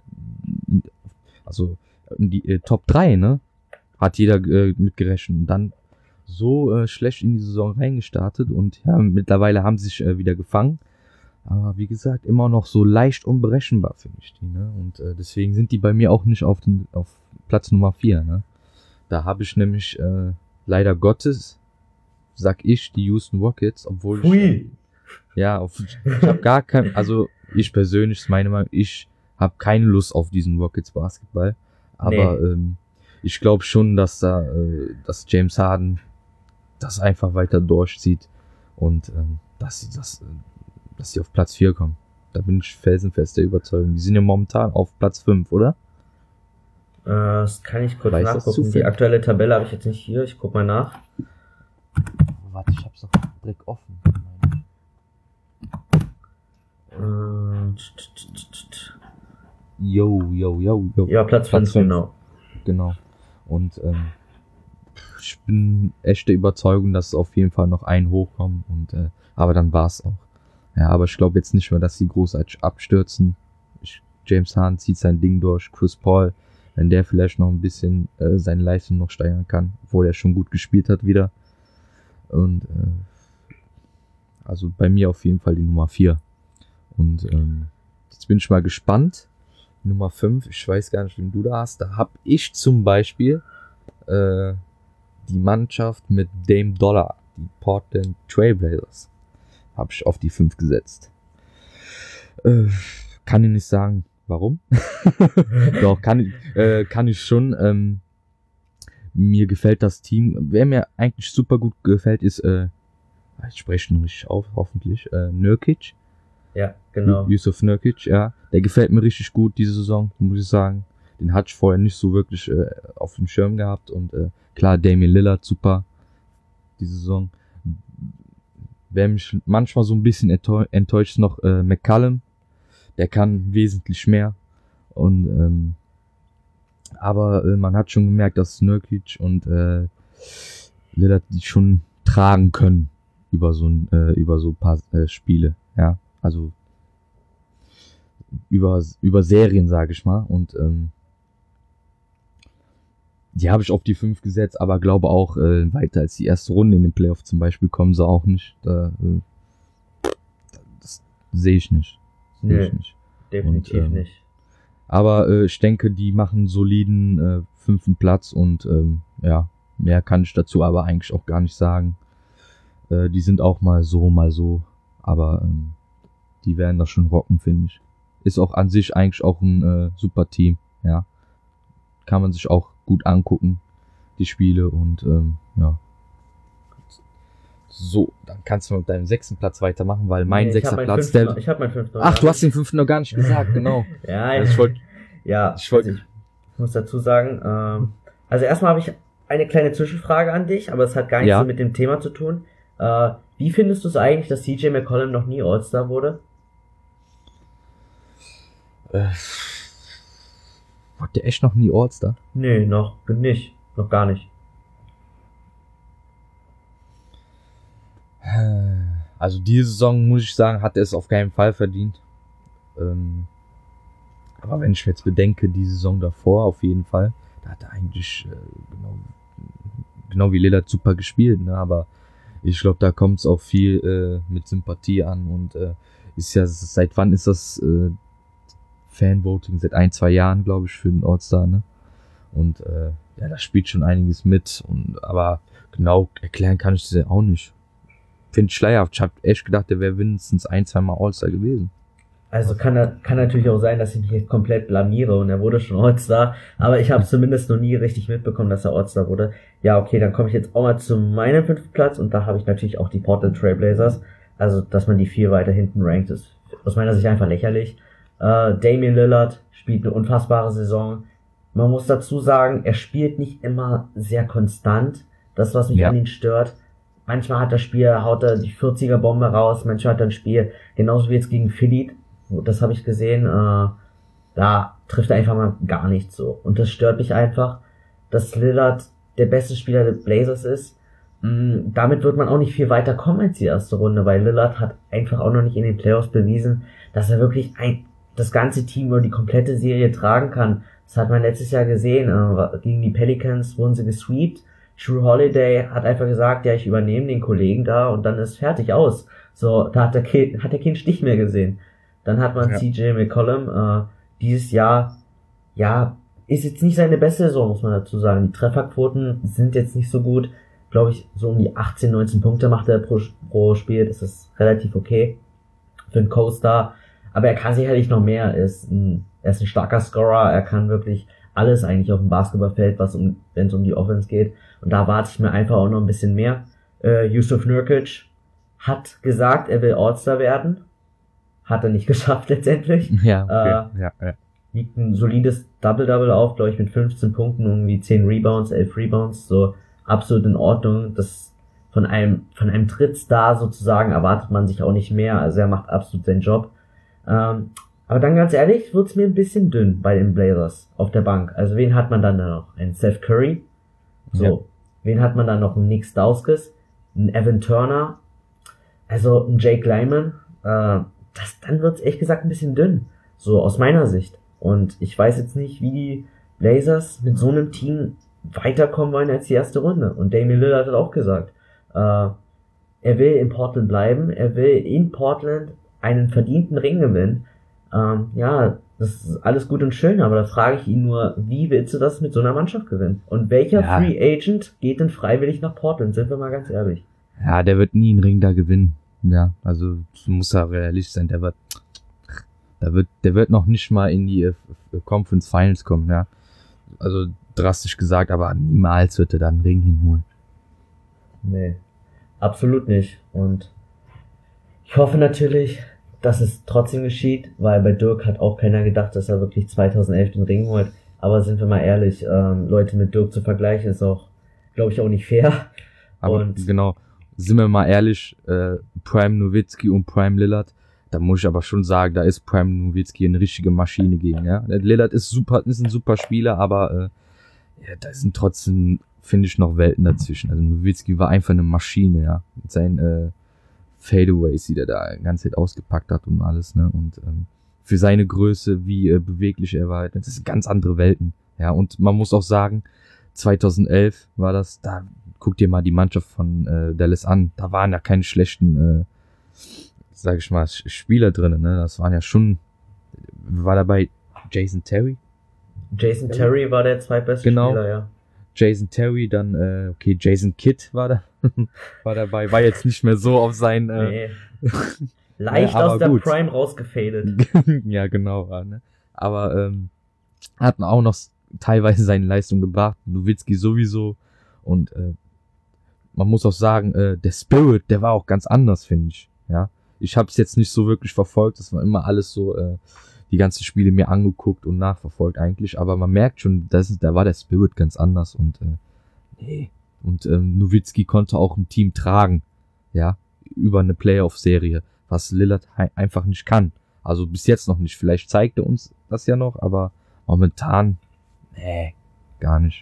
[SPEAKER 2] die Top 3, ne? Hat jeder mitgerechnet. Und dann so schlecht in die Saison reingestartet und ja, mittlerweile haben sie sich wieder gefangen. Aber wie gesagt, immer noch so leicht unberechenbar, finde ich die, ne? Und deswegen sind die bei mir auch nicht auf Platz Nummer 4, ne? Da habe ich nämlich leider Gottes, sag ich, die Houston Rockets, obwohl ich habe gar kein, also ich persönlich, ist meine Meinung, ich habe keine Lust auf diesen Rockets Basketball, aber ich glaube schon, dass dass James Harden das einfach weiter durchzieht und dass sie auf Platz 4 kommen. Da bin ich felsenfest der Überzeugung. Die sind ja momentan auf Platz 5, oder?
[SPEAKER 3] Das kann ich kurz
[SPEAKER 2] Weiß das
[SPEAKER 3] nachgucken.
[SPEAKER 2] zufällig?
[SPEAKER 3] Die aktuelle Tabelle habe ich jetzt nicht hier. Ich guck mal nach.
[SPEAKER 2] Warte, ich hab's doch direkt offen. Yo.
[SPEAKER 3] Ja, Platz 5, genau.
[SPEAKER 2] Genau. Und ich bin echt der Überzeugung, dass es auf jeden Fall noch ein hochkommen. Und aber dann war's auch. Ja, aber ich glaube jetzt nicht mehr, dass sie großartig abstürzen. James Harden zieht sein Ding durch. Chris Paul, wenn der vielleicht noch ein bisschen seine Leistung noch steigern kann, obwohl er schon gut gespielt hat wieder. Und also bei mir auf jeden Fall die Nummer 4. Und jetzt bin ich mal gespannt. Nummer 5, ich weiß gar nicht, wen du da hast. Da hab ich zum Beispiel die Mannschaft mit Dame Dollar, die Portland Trailblazers, habe ich auf die 5 gesetzt. Kann ich nicht sagen, warum. Doch, kann ich schon. Mir gefällt das Team. Wer mir eigentlich super gut gefällt, ist, ich spreche ihn richtig auf, hoffentlich, Nurkic.
[SPEAKER 3] Ja, genau.
[SPEAKER 2] Yusuf Nurkic, ja. Der gefällt mir richtig gut diese Saison, muss ich sagen. Den hatte ich vorher nicht so wirklich auf dem Schirm gehabt. Und klar, Damian Lillard, super, diese Saison. Wer mich manchmal so ein bisschen enttäuscht, ist noch McCallum. Der kann wesentlich mehr. Und aber man hat schon gemerkt, dass Nurkic und Lillard die schon tragen können über so ein paar Spiele, ja, also über Serien, sage ich mal. Und die habe ich auf die 5 gesetzt, aber glaube auch weiter als die erste Runde in den Playoff zum Beispiel kommen sie auch nicht. Das sehe ich nicht.
[SPEAKER 3] Nee, definitiv nicht.
[SPEAKER 2] Aber ich denke, die machen einen soliden 5. Platz und ja, mehr kann ich dazu aber eigentlich auch gar nicht sagen. Die sind auch mal so, aber die werden das schon rocken, finde ich. Ist auch an sich eigentlich auch ein super Team, ja. Kann man sich auch gut angucken, die Spiele und ja. So, dann kannst du mit deinem 6. Platz weitermachen, weil mein 6. Platz...
[SPEAKER 3] Ich habe meinen 5.
[SPEAKER 2] Ach, du hast den 5. noch gar nicht gesagt, genau.
[SPEAKER 3] Ja,
[SPEAKER 2] Also
[SPEAKER 3] ich muss dazu sagen, also erstmal habe ich eine kleine Zwischenfrage an dich, aber es hat gar nichts so mit dem Thema zu tun. Wie findest du es eigentlich, dass CJ McCollum noch nie All-Star wurde?
[SPEAKER 2] Wurde der echt noch nie All-Star?
[SPEAKER 3] Nee, noch nicht. Noch gar nicht.
[SPEAKER 2] Also diese Saison, muss ich sagen, hat er es auf keinen Fall verdient. Aber wenn ich jetzt bedenke, die Saison davor auf jeden Fall, da hat er eigentlich genau wie Lillard super gespielt, ne? Aber ich glaube, da kommt es auch viel mit Sympathie an und ist ja, seit wann ist das Fanvoting? Seit 1-2 Jahren, glaube ich, für den All-Star, ne? Und ja, da spielt schon einiges mit, aber genau erklären kann ich das ja auch nicht. Finde ich schleierhaft. Ich habe echt gedacht, der wäre mindestens 1-2 Mal All-Star gewesen.
[SPEAKER 3] Also kann natürlich auch sein, dass ich mich jetzt komplett blamiere und er wurde schon All-Star, aber ich habe zumindest noch nie richtig mitbekommen, dass er All-Star wurde. Ja, okay, dann komme ich jetzt auch mal zu meinem 5. Platz und da habe ich natürlich auch die Portland Trailblazers. also dass man die 4 weiter hinten rankt, ist aus meiner Sicht einfach lächerlich. Damian Lillard spielt eine unfassbare Saison. Man muss dazu sagen, er spielt nicht immer sehr konstant. Das, was mich an ihm stört. Manchmal haut er die 40er-Bombe raus, manchmal hat er ein Spiel, genauso wie jetzt gegen Philly, das habe ich gesehen, da trifft er einfach mal gar nichts so. Und das stört mich einfach, dass Lillard der beste Spieler der Blazers ist. Damit wird man auch nicht viel weiter kommen als die erste Runde, weil Lillard hat einfach auch noch nicht in den Playoffs bewiesen, dass er wirklich das ganze Team oder die komplette Serie tragen kann. Das hat man letztes Jahr gesehen, gegen die Pelicans wurden sie gesweept. Jrue Holiday hat einfach gesagt, ja, ich übernehme den Kollegen da und dann ist fertig aus. So, da hat er keinen Stich mehr gesehen. Dann hat man CJ McCollum, dieses Jahr, ja, ist jetzt nicht seine beste Saison, muss man dazu sagen. Die Trefferquoten sind jetzt nicht so gut. Glaube ich, so um die 18, 19 Punkte macht er pro Spiel. Das ist relativ okay für einen Co-Star. Aber er kann sicherlich noch mehr. Er ist ein starker Scorer. Er kann wirklich alles eigentlich auf dem Basketballfeld, wenn es um die Offense geht. Und da warte ich mir einfach auch noch ein bisschen mehr. Jusuf Nurkic hat gesagt, er will All-Star werden. Hat er nicht geschafft letztendlich.
[SPEAKER 2] Ja, okay. Ja.
[SPEAKER 3] Liegt ein solides Double-Double auf, glaube ich, mit 15 Punkten, irgendwie 10 Rebounds, 11 Rebounds, so absolut in Ordnung. Das von einem Trittstar sozusagen erwartet man sich auch nicht mehr. Also er macht absolut seinen Job. Aber dann ganz ehrlich, wird's mir ein bisschen dünn bei den Blazers auf der Bank. Also wen hat man dann da noch? Ein Seth Curry? So. Ja. Wen hat man dann noch? Ein Nick Stauskas? Ein Evan Turner? Also ein Jake Lyman? Dann wird's ehrlich gesagt ein bisschen dünn. So aus meiner Sicht. Und ich weiß jetzt nicht, wie die Blazers mit so einem Team weiterkommen wollen als die erste Runde. Und Damian Lillard hat auch gesagt, er will in Portland bleiben, er will in Portland einen verdienten Ring gewinnen. Ja, das ist alles gut und schön, aber da frage ich ihn nur, wie willst du das mit so einer Mannschaft gewinnen? Und welcher Free Agent geht denn freiwillig nach Portland? Sind wir mal ganz ehrlich.
[SPEAKER 2] Ja, der wird nie einen Ring da gewinnen. Ja, also muss ja realistisch sein. Der wird noch nicht mal in die Conference Finals kommen, ja. Also drastisch gesagt, aber niemals wird er da einen Ring hinholen.
[SPEAKER 3] Nee, absolut nicht. Und ich hoffe natürlich, dass es trotzdem geschieht, weil bei Dirk hat auch keiner gedacht, dass er wirklich 2011 den Ring holt. Aber sind wir mal ehrlich, Leute mit Dirk zu vergleichen, ist auch, glaube ich, auch nicht fair.
[SPEAKER 2] Aber genau, sind wir mal ehrlich, Prime Nowitzki und Prime Lillard, da muss ich aber schon sagen, da ist Prime Nowitzki eine richtige Maschine gegen, ja. Lillard ist ein super Spieler, aber da sind trotzdem, finde ich, noch Welten dazwischen. Also Nowitzki war einfach eine Maschine, ja. Mit seinen Fadeaways, die der da die ganze Zeit ausgepackt hat und alles, ne. Und für seine Größe, wie beweglich er war, das sind ganz andere Welten. Ja, und man muss auch sagen, 2011 war das, da guck dir mal die Mannschaft von Dallas an, da waren ja keine schlechten, sag ich mal, Spieler drin, ne? Das waren ja schon, war dabei Jason Terry?
[SPEAKER 3] Jason Terry war der zweitbeste Spieler, ja.
[SPEAKER 2] Jason Terry, dann, Jason Kidd war dabei, war jetzt nicht mehr so auf sein,
[SPEAKER 3] nee. Leicht ja, aus der gut. Prime rausgefadet.
[SPEAKER 2] Ja, genau, ne? Aber, hatten auch noch teilweise seine Leistung gebracht, Nowitzki sowieso, und, man muss auch sagen, der Spirit, der war auch ganz anders, finde ich, ja. Ich habe es jetzt nicht so wirklich verfolgt, das war immer alles so, die ganzen Spiele mir angeguckt und nachverfolgt eigentlich, aber man merkt schon, da war der Spirit ganz anders und Nowitzki konnte auch ein Team tragen, ja, über eine Playoff-Serie, was Lillard einfach nicht kann. Also bis jetzt noch nicht. Vielleicht zeigt er uns das ja noch, aber momentan, gar nicht.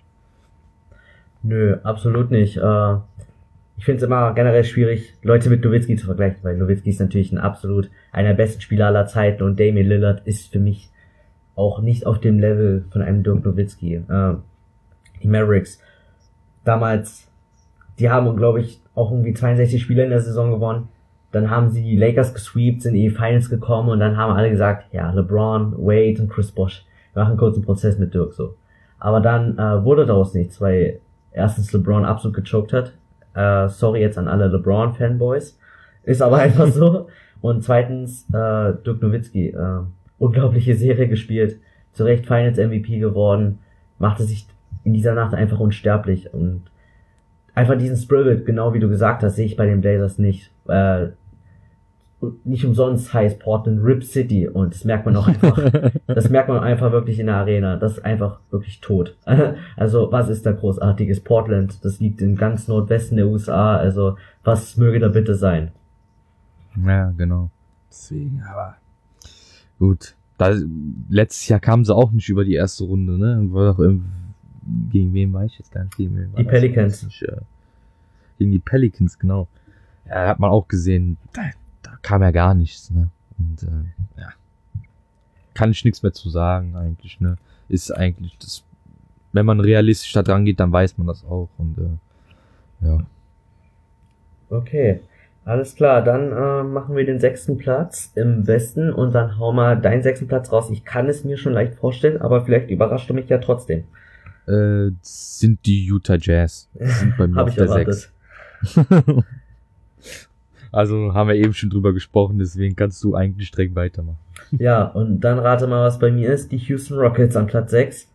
[SPEAKER 3] Nö, absolut nicht. Ich finde es immer generell schwierig, Leute mit Nowitzki zu vergleichen, weil Nowitzki ist natürlich einer der besten Spieler aller Zeiten und Damian Lillard ist für mich auch nicht auf dem Level von einem Dirk Nowitzki. Die Mavericks damals, die haben, glaube ich, auch irgendwie 62 Spiele in der Saison gewonnen. Dann haben sie die Lakers gesweept, sind in die Finals gekommen und dann haben alle gesagt, ja, LeBron, Wade und Chris Bosh, wir machen kurz einen Prozess mit Dirk so. Aber dann wurde daraus nichts, weil erstens LeBron absolut gechoked hat. Sorry jetzt an alle LeBron-Fanboys. Ist aber einfach so. Und zweitens, Dirk Nowitzki, unglaubliche Serie gespielt. Zu Recht Finals MVP geworden. Machte sich in dieser Nacht einfach unsterblich. Und einfach diesen Spirit, genau wie du gesagt hast, sehe ich bei den Blazers nicht. nicht umsonst heißt Portland Rip City und das merkt man auch einfach, wirklich in der Arena. Das ist einfach wirklich tot. Also, was ist da großartiges? Portland, das liegt im ganz Nordwesten der USA, also, was möge da bitte sein?
[SPEAKER 2] Ja, genau. Deswegen, aber gut. Letztes Jahr kamen sie auch nicht über die erste Runde, ne? War doch gegen wen war ich jetzt gar nicht? Gegen wen war
[SPEAKER 3] die
[SPEAKER 2] das?
[SPEAKER 3] Pelicans.
[SPEAKER 2] Gegen die Pelicans, genau. Ja, hat man auch gesehen, da kam ja gar nichts, ne? Und ja, kann ich nichts mehr zu sagen eigentlich, ne? Ist eigentlich das, wenn man realistisch da dran geht, dann weiß man das auch und ja.
[SPEAKER 3] Okay, alles klar, dann machen wir den 6. Platz im Westen und dann hauen wir deinen 6. Platz raus. Ich kann es mir schon leicht vorstellen, aber vielleicht überrascht du mich ja trotzdem.
[SPEAKER 2] Sind die Utah Jazz. Sind bei mir
[SPEAKER 3] Hab
[SPEAKER 2] auf
[SPEAKER 3] ich
[SPEAKER 2] der
[SPEAKER 3] erwartet.
[SPEAKER 2] 6. Also haben wir eben schon drüber gesprochen, deswegen kannst du eigentlich direkt weitermachen.
[SPEAKER 3] Ja, und dann rate mal, was bei mir ist. Die Houston Rockets an Platz 6.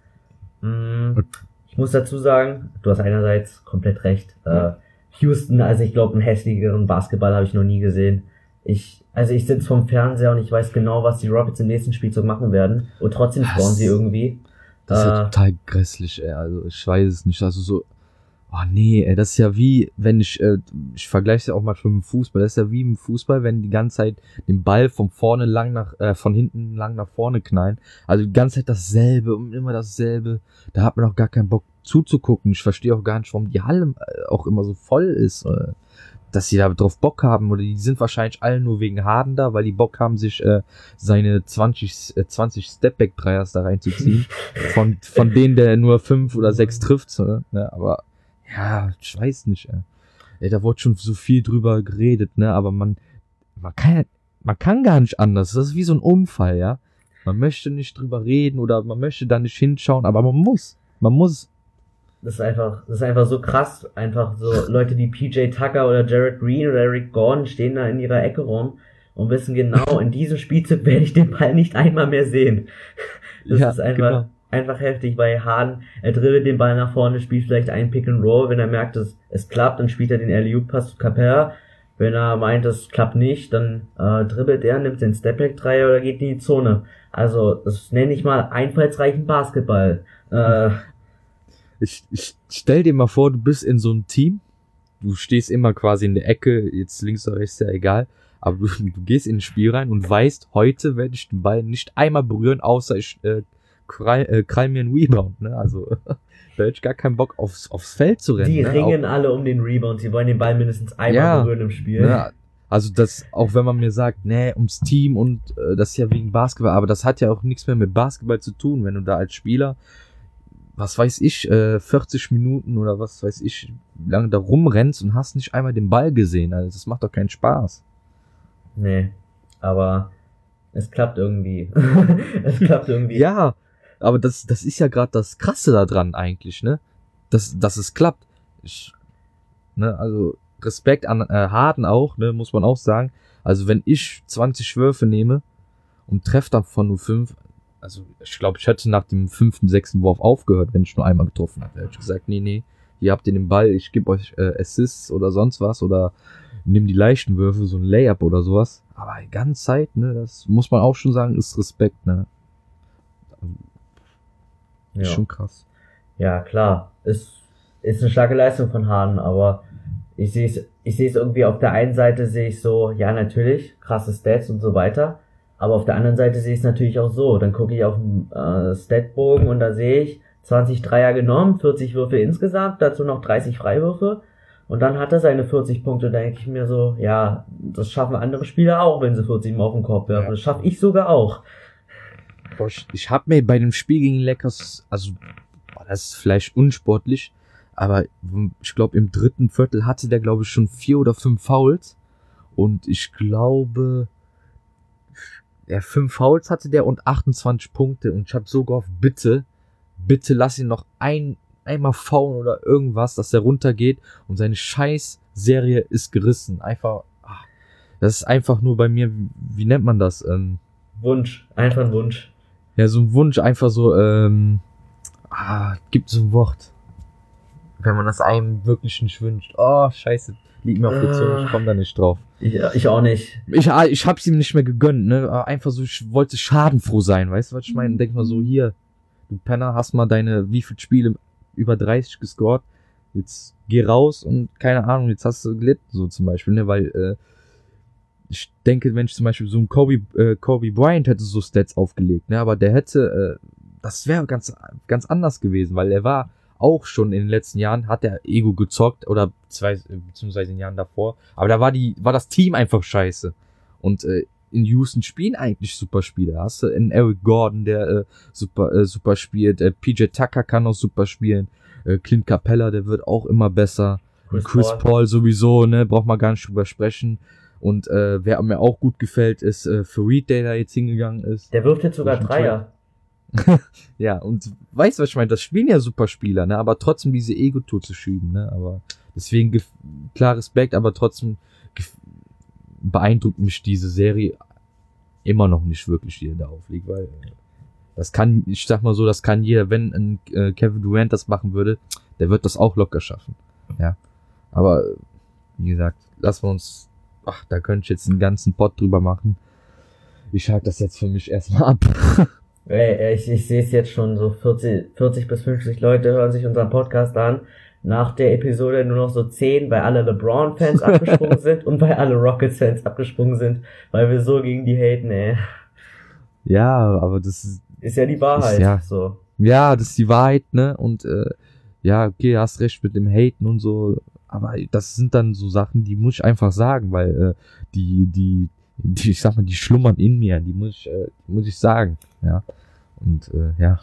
[SPEAKER 3] Ich muss dazu sagen, du hast einerseits komplett recht. Houston, also ich glaube, einen hässlicheren Basketball habe ich noch nie gesehen. Ich sitze vorm Fernseher und ich weiß genau, was die Rockets im nächsten Spielzug machen werden. Und trotzdem scoren sie irgendwie.
[SPEAKER 2] Das ist ja total grässlich, ey. Also ich weiß es nicht. Also so, oh nee, ey, das ist ja wie, wenn ich vergleiche es ja auch mal schon mit dem Fußball. Das ist ja wie im Fußball, wenn die ganze Zeit den Ball von hinten lang nach vorne knallen. Also die ganze Zeit dasselbe und immer dasselbe. Da hat man auch gar keinen Bock zuzugucken. Ich verstehe auch gar nicht, warum die Halle auch immer so voll ist. Dass sie da drauf Bock haben, oder die sind wahrscheinlich alle nur wegen Harden da, weil die Bock haben, sich seine 20 Stepback-Dreiers da reinzuziehen. von denen, der nur 5 oder 6 trifft. Ne? Aber ja, ich weiß nicht. Ey, da wurde schon so viel drüber geredet, ne? Aber man kann gar nicht anders. Das ist wie so ein Unfall, ja. Man möchte nicht drüber reden oder man möchte da nicht hinschauen, aber man muss.
[SPEAKER 3] Das ist einfach so krass. Einfach so Leute wie PJ Tucker oder Jared Green oder Eric Gordon stehen da in ihrer Ecke rum und wissen genau, in diesem Spielzug werde ich den Ball nicht einmal mehr sehen. Das ist einfach heftig, weil Harden, er dribbelt den Ball nach vorne, spielt vielleicht einen Pick and Roll, wenn er merkt, dass es klappt, dann spielt er den Alley-Oop-Pass zu Capella. Wenn er meint, es klappt nicht, dann dribbelt er, nimmt den Stepback-Dreier oder geht in die Zone. Also, das nenne ich mal einfallsreichen Basketball.
[SPEAKER 2] Ich stell dir mal vor, du bist in so einem Team, du stehst immer quasi in der Ecke, jetzt links oder rechts, ja egal, aber du gehst in ein Spiel rein und weißt, heute werde ich den Ball nicht einmal berühren, außer ich krall mir einen Rebound, ne? Also da hätte ich gar keinen Bock aufs Feld zu rennen.
[SPEAKER 3] Die
[SPEAKER 2] ne?
[SPEAKER 3] ringen alle um den Rebound, sie wollen den Ball mindestens einmal berühren im Spiel.
[SPEAKER 2] Ja, also das, auch wenn man mir sagt, nee, ums Team und das ist ja wegen Basketball, aber das hat ja auch nichts mehr mit Basketball zu tun, wenn du da als Spieler, was weiß ich, 40 Minuten oder was weiß ich, lange da rumrennst und hast nicht einmal den Ball gesehen. Also das macht doch keinen Spaß.
[SPEAKER 3] Nee, aber es klappt irgendwie.
[SPEAKER 2] Ja, aber das ist ja gerade das Krasse da dran eigentlich, ne? Dass es klappt. Also Respekt an Harden auch, ne, muss man auch sagen. Also wenn ich 20 Würfe nehme und treffe dann von nur 5, also ich glaube, ich hätte nach dem 5., 6. Wurf aufgehört, wenn ich nur einmal getroffen hätte. Hätte ich gesagt, nee, ihr habt den Ball, ich gebe euch Assists oder sonst was oder nimm die leichten Würfe, so ein Layup oder sowas. Aber die ganze Zeit, ne, das muss man auch schon sagen, ist Respekt, ne.
[SPEAKER 3] Ja.
[SPEAKER 2] Ist schon krass.
[SPEAKER 3] Ja, klar. Ist eine starke Leistung von Harden, aber ich sehe es irgendwie auf der einen Seite sehe ich so, ja natürlich, krasse Stats und so weiter, aber auf der anderen Seite sehe ich es natürlich auch so, dann gucke ich auf den Statbogen und da sehe ich 20 Dreier genommen, 40 Würfe insgesamt, dazu noch 30 Freiwürfe und dann hat er seine 40 Punkte, da denke ich mir so, ja, das schaffen andere Spieler auch, wenn sie 40 Mal auf den Korb werfen, das schaffe ich sogar auch.
[SPEAKER 2] Ich habe mir bei dem Spiel gegen Lakers, also das ist vielleicht unsportlich, aber ich glaube im 3. Viertel hatte der, glaube ich, schon 4 oder 5 Fouls und ich glaube 5 Fouls hatte der und 28 Punkte und ich habe so gehofft, bitte lass ihn noch einmal foulen oder irgendwas, dass er runtergeht und seine Scheiß-Serie ist gerissen. Einfach, das ist einfach nur bei mir, wie nennt man das?
[SPEAKER 3] Wunsch, einfach ein Wunsch.
[SPEAKER 2] Ja, so ein Wunsch, einfach so, gibt so ein Wort. Wenn man das einem wirklich nicht wünscht. Oh, scheiße, liegt mir auf der Zunge, ich komm da nicht drauf.
[SPEAKER 3] Ich auch nicht.
[SPEAKER 2] Ich hab's ihm nicht mehr gegönnt, ne? Einfach so, ich wollte schadenfroh sein, weißt du, was ich meine? Denk mal so, hier, du Penner, hast mal deine, wie viele Spiele über 30 gescored, jetzt geh raus und keine Ahnung, jetzt hast du gelitten, so zum Beispiel, ne? Weil, ich denke, wenn ich zum Beispiel so ein Kobe Bryant hätte so Stats aufgelegt, ne? Aber der hätte, das wäre ganz anders gewesen, weil er war auch schon in den letzten Jahren, hat er Ego gezockt oder beziehungsweise in den Jahren davor, aber da war das Team einfach scheiße. Und in Houston spielen eigentlich super Spieler. Hast du einen Eric Gordon, der super spielt, PJ Tucker kann auch super spielen, Clint Capella, der wird auch immer besser, Chris Paul sowieso, ne, braucht man gar nicht drüber sprechen. Und wer mir auch gut gefällt, ist Fareed, der da jetzt hingegangen ist.
[SPEAKER 3] Der wirft jetzt sogar Dreier.
[SPEAKER 2] Ja, und weißt du, was ich meine? Das spielen ja super Spieler, ne? Aber trotzdem diese Ego-Tour zu schieben, ne? Aber deswegen klar Respekt, aber trotzdem beeindruckt mich diese Serie immer noch nicht wirklich, die da aufliegt, weil ich sag mal so, das kann jeder, wenn ein Kevin Durant das machen würde, der wird das auch locker schaffen. Ja. Aber wie gesagt, lassen wir uns, da könnte ich jetzt einen ganzen Pod drüber machen. Ich halte das jetzt für mich erstmal ab.
[SPEAKER 3] Ey, ich sehe es jetzt schon, so 40 bis 50 Leute hören sich unseren Podcast an. Nach der Episode nur noch so 10, weil alle LeBron-Fans abgesprungen sind und weil alle Rockets-Fans abgesprungen sind, weil wir so gegen die haten, ey.
[SPEAKER 2] Ja, aber das
[SPEAKER 3] ist ja die Wahrheit, so.
[SPEAKER 2] Ja, das ist die Wahrheit, ne? Und ja, okay, hast recht mit dem Haten und so, aber das sind dann so Sachen, die muss ich einfach sagen, weil die ich sag mal, die schlummern in mir, die muss ich sagen, ja. Und ja.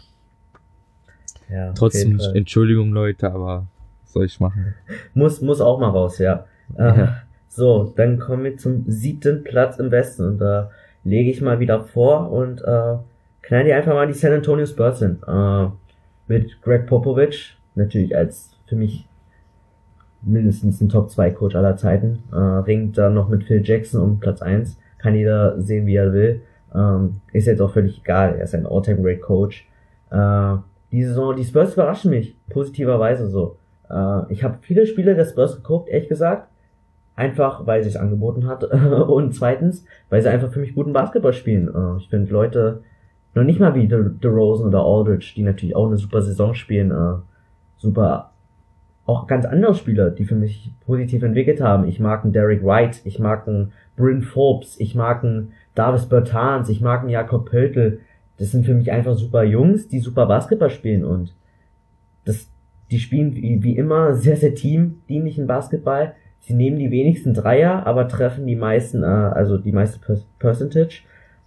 [SPEAKER 2] Trotzdem, Entschuldigung, Leute, aber was soll ich machen?
[SPEAKER 3] Muss auch mal raus, ja. So, dann kommen wir zum 7. Platz im Westen und da lege ich mal wieder vor und knall dir einfach mal die San Antonio Spurs hin. Mit Greg Popovich, natürlich als für mich mindestens ein Top-2-Coach aller Zeiten, ringt dann noch mit Phil Jackson um Platz 1. Kann jeder sehen, wie er will. Ist jetzt auch völlig egal. Er ist ein All-Time-Great-Coach. Die Saison, die Spurs überraschen mich. Positiverweise so. Ich habe viele Spiele der Spurs geguckt, ehrlich gesagt. Einfach, weil sie es angeboten hat. Und zweitens, weil sie einfach für mich guten Basketball spielen. Ich finde Leute, noch nicht mal wie DeRozan oder Aldridge, die natürlich auch eine super Saison spielen, super, auch ganz andere Spieler, die für mich positiv entwickelt haben. Ich mag einen Derrick White, ich mag einen Bryn Forbes, ich mag einen Davis Bertans, ich mag einen Jakob Poeltl. Das sind für mich einfach super Jungs, die super Basketball spielen und die spielen wie immer sehr, sehr teamdienlichen Basketball. Sie nehmen die wenigsten Dreier, aber treffen die meisten, also die meiste Percentage.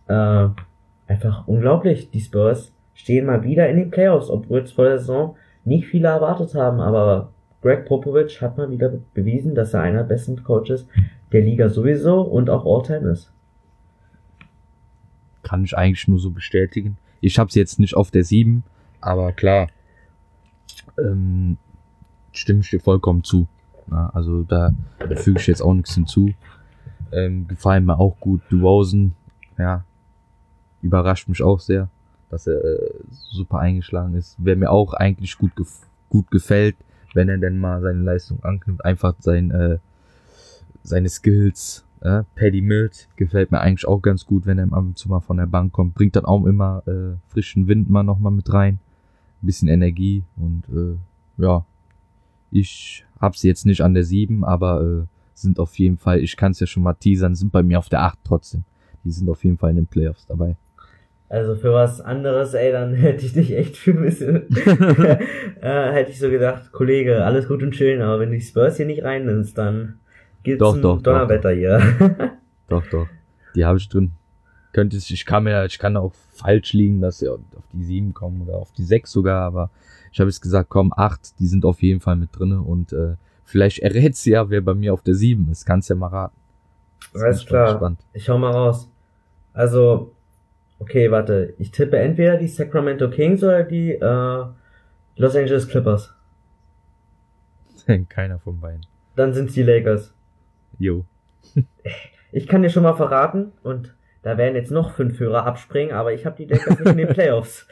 [SPEAKER 3] Einfach unglaublich. Die Spurs stehen mal wieder in den Playoffs, obwohl es vor der Saison nicht viele erwartet haben, aber Greg Popovich hat mal wieder bewiesen, dass er einer der besten Coaches der Liga sowieso und auch All-Time ist.
[SPEAKER 2] Kann ich eigentlich nur so bestätigen. Ich habe sie jetzt nicht auf der 7, aber klar, stimme ich dir vollkommen zu. Ja, also da füge ich jetzt auch nichts hinzu. Gefallen mir auch gut. DeRozan, ja, überrascht mich auch sehr, dass er super eingeschlagen ist. Wer mir auch eigentlich gut gefällt, wenn er denn mal seine Leistung anknüpft, einfach seine Skills. Paddy Mills gefällt mir eigentlich auch ganz gut, wenn er ab und zu mal von der Bank kommt. Bringt dann auch immer frischen Wind mal nochmal mit rein. Ein bisschen Energie und ja, ich hab sie jetzt nicht an der 7, aber sind auf jeden Fall, ich kann es ja schon mal teasern, sind bei mir auf der 8 trotzdem. Die sind auf jeden Fall in den Playoffs dabei.
[SPEAKER 3] Also für was anderes, ey, dann hätte ich dich echt für ein bisschen, hätte ich so gedacht, Kollege, alles gut und schön, aber wenn du die Spurs hier nicht reinnimmst, dann gibt's ein Donnerwetter hier.
[SPEAKER 2] Doch. Die habe ich drin. Ich kann auch falsch liegen, dass sie auf die 7 kommen oder auf die 6 sogar, aber ich habe jetzt gesagt, komm, 8, die sind auf jeden Fall mit drinne und vielleicht errätst du ja, wer bei mir auf der 7 ist. Kannst ja mal raten.
[SPEAKER 3] Alles klar, gespannt. Ich hau mal raus. Also, okay, warte, ich tippe entweder die Sacramento Kings oder die Los Angeles Clippers.
[SPEAKER 2] Keiner von beiden.
[SPEAKER 3] Dann sind's die Lakers.
[SPEAKER 2] Jo.
[SPEAKER 3] Ich kann dir schon mal verraten, und da werden jetzt noch 5 Hörer abspringen, aber ich habe die Lakers nicht in den Playoffs.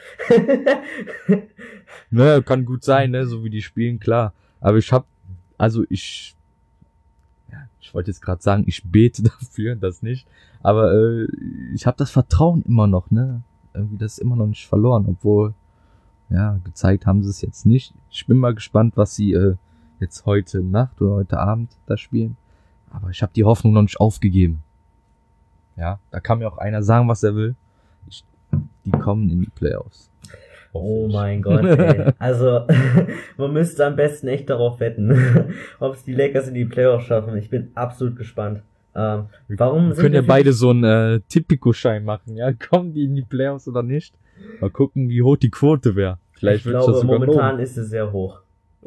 [SPEAKER 2] Ne, kann gut sein, ne, so wie die spielen, klar. Aber ich wollte jetzt gerade sagen, ich bete dafür, das nicht, aber ich habe das Vertrauen immer noch, ne? Irgendwie das ist immer noch nicht verloren, obwohl, ja, gezeigt haben sie es jetzt nicht. Ich bin mal gespannt, was sie jetzt heute Nacht oder heute Abend da spielen, aber ich habe die Hoffnung noch nicht aufgegeben. Ja, da kann mir auch einer sagen, was er will. Die kommen in die Playoffs.
[SPEAKER 3] Oh mein Gott, ey. Also, man müsste am besten echt darauf wetten, ob es die Lakers in die Playoffs schaffen. Ich bin absolut gespannt. Warum
[SPEAKER 2] Wir können ja beide so einen Tipico-Schein machen, ja? Kommen die in die Playoffs oder nicht? Mal gucken, wie hoch die Quote wäre. Vielleicht
[SPEAKER 3] Ich
[SPEAKER 2] wird
[SPEAKER 3] glaube,
[SPEAKER 2] das sogar
[SPEAKER 3] momentan ist es sehr hoch.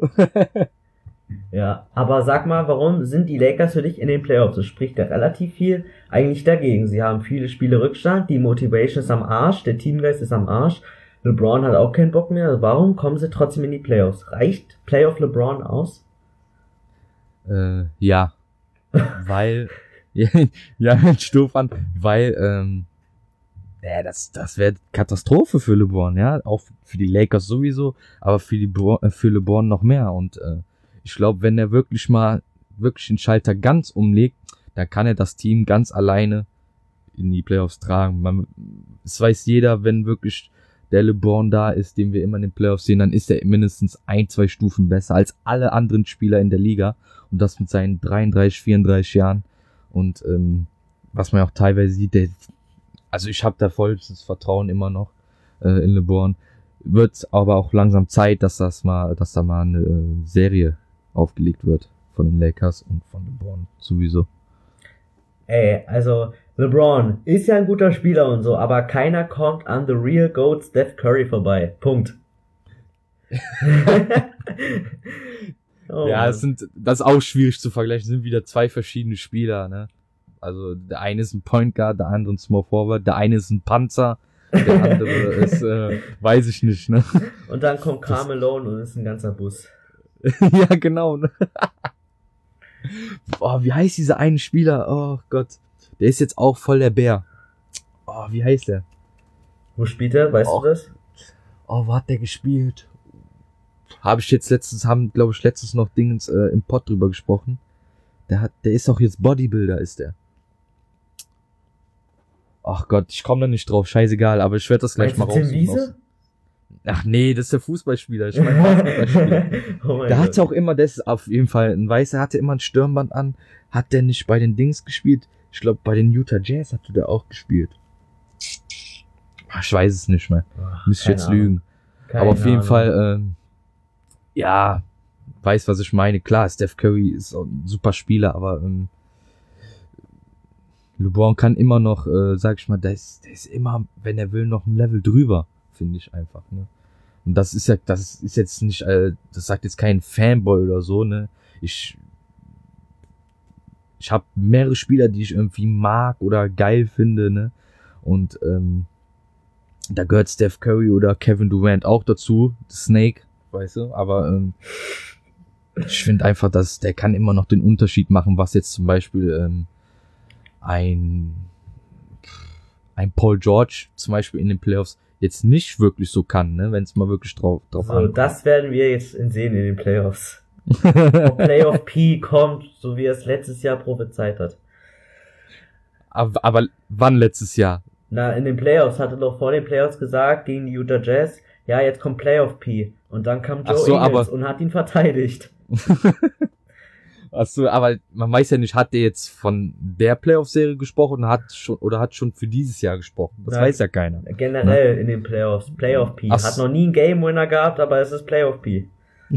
[SPEAKER 3] Ja, aber sag mal, warum sind die Lakers für dich in den Playoffs? Das spricht ja relativ viel eigentlich dagegen. Sie haben viele Spiele Rückstand, die Motivation ist am Arsch, der Teamgeist ist am Arsch. LeBron hat auch keinen Bock mehr. Also warum kommen sie trotzdem in die Playoffs? Reicht Playoff LeBron aus?
[SPEAKER 2] Ja. Weil, ja, doof an, weil, das wäre Katastrophe für LeBron, ja, auch für die Lakers sowieso, aber für LeBron noch mehr und ich glaube, wenn er wirklich den Schalter ganz umlegt, dann kann er das Team ganz alleine in die Playoffs tragen. Es weiß jeder, wenn wirklich der LeBron da ist, den wir immer in den Playoffs sehen, dann ist er mindestens 1-2 Stufen besser als alle anderen Spieler in der Liga und das mit seinen 33, 34 Jahren und was man ja auch teilweise sieht, also ich habe da vollstes Vertrauen immer noch in LeBron. Wird aber auch langsam Zeit, dass da mal eine Serie aufgelegt wird von den Lakers und von LeBron sowieso.
[SPEAKER 3] Ey, also LeBron ist ja ein guter Spieler und so, aber keiner kommt an the real GOAT Steph Curry vorbei. Punkt. Oh,
[SPEAKER 2] ja,
[SPEAKER 3] Mann.
[SPEAKER 2] das ist auch schwierig zu vergleichen. Sind wieder zwei verschiedene Spieler, ne? Also der eine ist ein Point Guard, der andere ein Small Forward, der eine ist ein Panzer, der andere ist, weiß ich nicht, ne?
[SPEAKER 3] Und dann kommt Karl Malone und ist ein ganzer Bus.
[SPEAKER 2] Ja, genau, ne? Boah, wie heißt dieser eine Spieler? Oh Gott. Der ist jetzt auch voll der Bär. Oh, wie heißt der?
[SPEAKER 3] Wo spielt er? Weißt du das?
[SPEAKER 2] Oh, wo hat der gespielt? Haben glaube ich letztens noch Dingens im Pod drüber gesprochen. Der ist auch jetzt Bodybuilder, ist der. Ach Gott, ich komme da nicht drauf, scheißegal, aber ich werde das gleich mal
[SPEAKER 3] Tim
[SPEAKER 2] raussuchen.
[SPEAKER 3] Wiese?
[SPEAKER 2] Ach nee, das ist der Fußballspieler. Ich meine Basketballspieler.
[SPEAKER 3] Oh mein
[SPEAKER 2] Der
[SPEAKER 3] Gott.
[SPEAKER 2] hatte auch immer, das ist auf jeden Fall ein Weißer, hatte immer ein Stirnband an. Hat der nicht bei den Dings gespielt? Ich glaube, bei den Utah Jazz hatte der auch gespielt. Ach, ich weiß es nicht mehr. Müsste ich
[SPEAKER 3] keine
[SPEAKER 2] jetzt
[SPEAKER 3] Ahnung.
[SPEAKER 2] lügen.
[SPEAKER 3] Keine
[SPEAKER 2] Aber auf jeden
[SPEAKER 3] Ahnung.
[SPEAKER 2] Fall, ja, weiß, was ich meine. Klar, Steph Curry ist auch ein super Spieler, aber LeBron kann immer noch, sag ich mal, der ist immer, wenn er will, noch ein Level drüber, finde ich einfach, ne? Und das ist jetzt nicht, das sagt jetzt kein Fanboy oder so, ne? Ich habe mehrere Spieler, die ich irgendwie mag oder geil finde, ne? Und da gehört Steph Curry oder Kevin Durant auch dazu, Snake, weißt du, aber ich finde einfach, dass der kann immer noch den Unterschied machen, was jetzt zum Beispiel ein Paul George zum Beispiel in den Playoffs jetzt nicht wirklich so kann, ne, wenn es mal wirklich drauf
[SPEAKER 3] So,
[SPEAKER 2] ankommt.
[SPEAKER 3] das werden wir jetzt sehen in den Playoffs. Ob Playoff P kommt, so wie er es letztes Jahr prophezeit hat.
[SPEAKER 2] aber wann letztes Jahr?
[SPEAKER 3] Na, in den Playoffs hat er doch vor den Playoffs gesagt, gegen die Utah Jazz, ja, jetzt kommt Playoff P. Und dann kam Joe
[SPEAKER 2] Ach so,
[SPEAKER 3] Ingles
[SPEAKER 2] aber-
[SPEAKER 3] und hat ihn verteidigt.
[SPEAKER 2] Achso, aber man weiß ja nicht, hat der jetzt von der Playoff-Serie gesprochen hat schon für dieses Jahr gesprochen? Das
[SPEAKER 3] Nein.
[SPEAKER 2] weiß ja keiner.
[SPEAKER 3] Generell in den Playoffs. Playoff P.
[SPEAKER 2] Ach
[SPEAKER 3] Hat
[SPEAKER 2] so.
[SPEAKER 3] noch nie einen Game Winner gehabt, aber es ist Playoff P.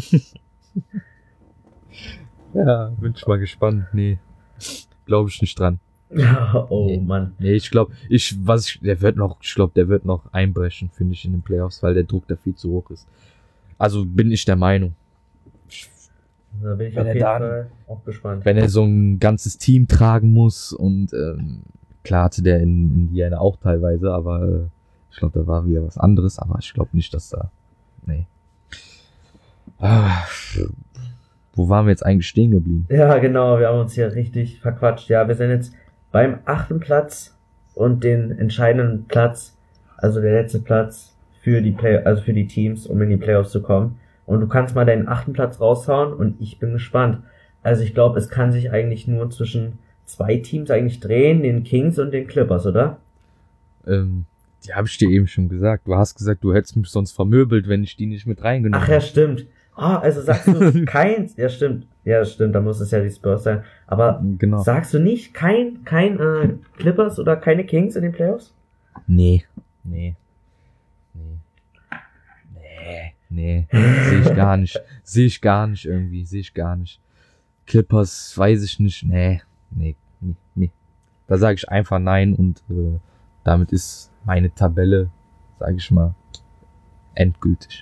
[SPEAKER 2] Ja, bin ich mal gespannt. Nee, glaube ich nicht dran.
[SPEAKER 3] Oh
[SPEAKER 2] Nee.
[SPEAKER 3] Mann.
[SPEAKER 2] Nee, ich glaube, der wird noch einbrechen, finde ich, in den Playoffs, weil der Druck da viel zu hoch ist. Also bin ich der Meinung.
[SPEAKER 3] Da bin ich
[SPEAKER 2] Wenn
[SPEAKER 3] auf
[SPEAKER 2] er
[SPEAKER 3] jeden
[SPEAKER 2] dann-
[SPEAKER 3] Fall auch gespannt.
[SPEAKER 2] Wenn er so ein ganzes Team tragen muss und klar hatte der in Indiana auch teilweise, aber ich glaube, da war wieder was anderes, aber ich glaube nicht, dass da. Nee. Wo waren wir jetzt eigentlich stehen geblieben?
[SPEAKER 3] Ja, genau, wir haben uns hier richtig verquatscht. Ja, wir sind jetzt beim 8. Platz und den entscheidenden Platz, also der letzte Platz für die für die Teams, um in die Playoffs zu kommen. Und du kannst mal deinen 8. Platz raushauen und ich bin gespannt. Also ich glaube, es kann sich eigentlich nur zwischen zwei Teams eigentlich drehen, den Kings und den Clippers, oder?
[SPEAKER 2] Die habe ich dir eben schon gesagt. Du hast gesagt, du hättest mich sonst vermöbelt, wenn ich die nicht mit reingenommen
[SPEAKER 3] Ach ja, stimmt. Also sagst du keins? Ja, stimmt. Ja, stimmt, da muss es ja die Spurs sein. Aber
[SPEAKER 2] Genau.
[SPEAKER 3] sagst du nicht kein Clippers oder keine Kings in den Playoffs?
[SPEAKER 2] Nee. Sehe ich gar nicht irgendwie. Clippers, weiß ich nicht. Nee. Da sage ich einfach nein und damit ist meine Tabelle, sage ich mal, endgültig.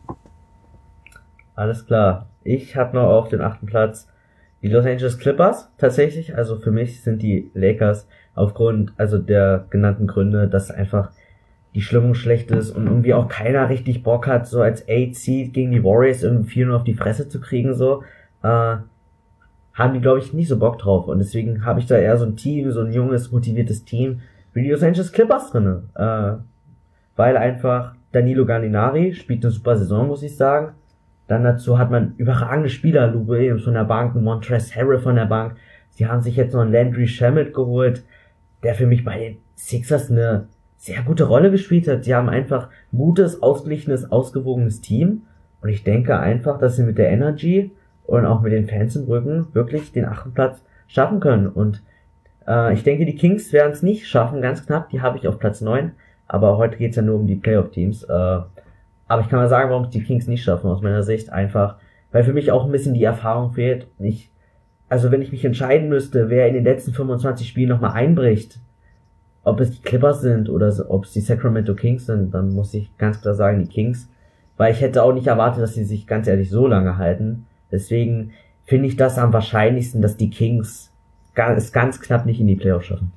[SPEAKER 3] Alles klar. Ich habe noch auf den 8. Platz die Los Angeles Clippers tatsächlich. Also für mich sind die Lakers aufgrund also der genannten Gründe, dass einfach die Stimmung schlecht ist und irgendwie auch keiner richtig Bock hat, so als 8 Seed gegen die Warriors irgendwie 4-0 auf die Fresse zu kriegen, so, haben die, glaube ich, nicht so Bock drauf. Und deswegen habe ich da eher so ein Team, so ein junges, motiviertes Team wie die Los Angeles Clippers drinne. Weil einfach Danilo Gallinari spielt eine super Saison, muss ich sagen. Dann dazu hat man überragende Spieler, Lou Williams von der Bank, Montrezl Harrell von der Bank. Sie haben sich jetzt noch einen Landry Shamet geholt, der für mich bei den Sixers eine sehr gute Rolle gespielt hat. Sie haben einfach ein gutes, ausgeglichenes, ausgewogenes Team. Und ich denke einfach, dass sie mit der Energy und auch mit den Fans im Rücken wirklich den 8. Platz schaffen können. Und ich denke, die Kings werden es nicht schaffen, ganz knapp. Die habe ich auf Platz 9. Aber heute geht's ja nur um die Playoff-Teams. Aber ich kann mal sagen, warum es die Kings nicht schaffen, aus meiner Sicht. Einfach, weil für mich auch ein bisschen die Erfahrung fehlt. Also wenn ich mich entscheiden müsste, wer in den letzten 25 Spielen nochmal einbricht, ob es die Clippers sind oder ob es die Sacramento Kings sind, dann muss ich ganz klar sagen, die Kings. Weil ich hätte auch nicht erwartet, dass sie sich ganz ehrlich so lange halten. Deswegen finde ich das am wahrscheinlichsten, dass die Kings es ganz knapp nicht in die Playoffs schaffen.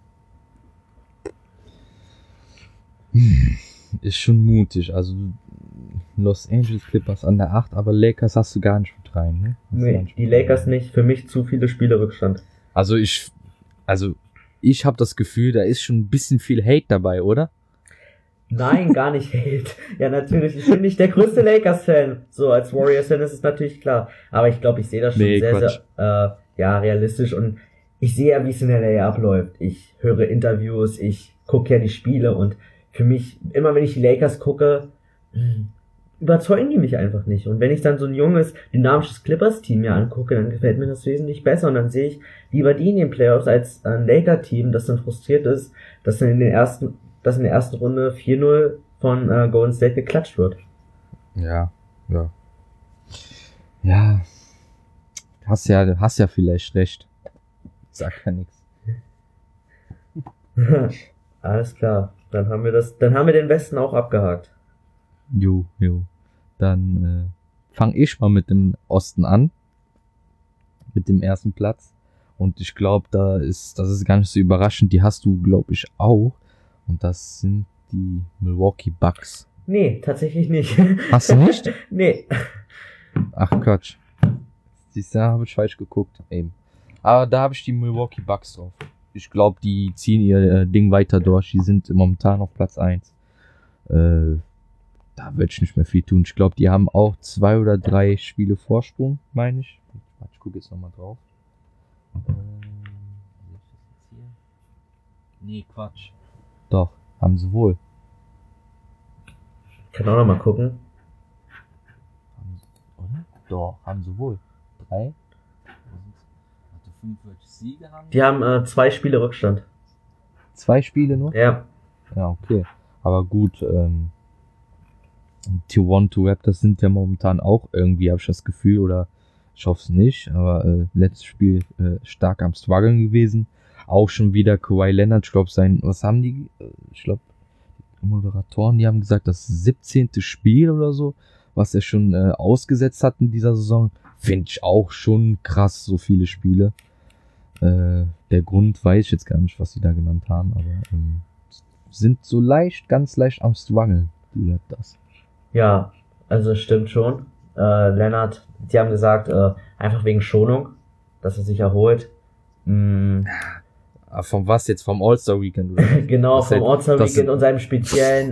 [SPEAKER 2] Ist schon mutig. Also Los Angeles Clippers an der 8, aber Lakers hast du gar nicht mit rein, ne?
[SPEAKER 3] Nee, die Lakers nicht. Für mich zu viele Spiele Rückstand.
[SPEAKER 2] Also ich habe das Gefühl, da ist schon ein bisschen viel Hate dabei, oder?
[SPEAKER 3] Nein, gar nicht Hate. Ja, natürlich. Ich bin nicht der größte Lakers-Fan. So, als Warriors-Fan ist es natürlich klar. Aber ich glaube, ich sehe das schon sehr realistisch. Und ich sehe ja, wie es in LA abläuft. Ich höre Interviews, ich gucke ja die Spiele. Und für mich, immer wenn ich die Lakers gucke, überzeugen die mich einfach nicht. Und wenn ich dann so ein junges, dynamisches Clippers-Team mir angucke, dann gefällt mir das wesentlich besser. Und dann sehe ich lieber die in den Playoffs als ein Laker-Team, das dann frustriert ist, dass dann in der ersten Runde 4-0 von Golden State geklatscht wird.
[SPEAKER 2] Ja. Ja. Hast ja vielleicht recht. Sag ja nichts.
[SPEAKER 3] Alles klar. Dann haben wir den Westen auch abgehakt.
[SPEAKER 2] Jo. Dann fange ich mal mit dem Osten an. Mit dem 1. Platz. Und ich glaube, das ist gar nicht so überraschend. Die hast du, glaube ich, auch. Und das sind die Milwaukee Bucks.
[SPEAKER 3] Nee, tatsächlich nicht.
[SPEAKER 2] Hast du nicht?
[SPEAKER 3] Nee.
[SPEAKER 2] Ach Quatsch. Siehst du, habe ich falsch geguckt. Eben. Aber da habe ich die Milwaukee Bucks drauf. Ich glaube, die ziehen ihr Ding weiter durch. Die sind momentan auf Platz 1. Da werde ich nicht mehr viel tun. Ich glaube, die haben auch 2 oder 3 Spiele Vorsprung, meine ich. Ich gucke jetzt nochmal drauf. Nee, Quatsch. Doch, haben sie wohl.
[SPEAKER 3] Ich kann auch noch mal gucken.
[SPEAKER 2] Oder? Doch, haben sie wohl. 3? 45 Siege haben
[SPEAKER 3] Die haben 2 Spiele Rückstand.
[SPEAKER 2] 2 Spiele nur?
[SPEAKER 3] Ja.
[SPEAKER 2] Ja, okay. Aber gut, Toronto Raptors sind ja momentan auch irgendwie, habe ich das Gefühl, oder ich hoffe es nicht, aber letztes Spiel stark am Struggeln gewesen. Auch schon wieder Kawhi Leonard, ich glaube was haben die? Ich glaube, die Moderatoren, die haben gesagt, das 17. Spiel oder so, was er schon ausgesetzt hat in dieser Saison, finde ich auch schon krass, so viele Spiele. Der Grund weiß ich jetzt gar nicht, was sie da genannt haben, aber sind so ganz leicht am Struggeln, die Raptors.
[SPEAKER 3] Ja, also es stimmt schon. Leonard, die haben gesagt, einfach wegen Schonung, dass er sich erholt.
[SPEAKER 2] Vom was jetzt? Vom All-Star-Weekend? Oder?
[SPEAKER 3] Genau, vom All-Star-Weekend und seinem speziellen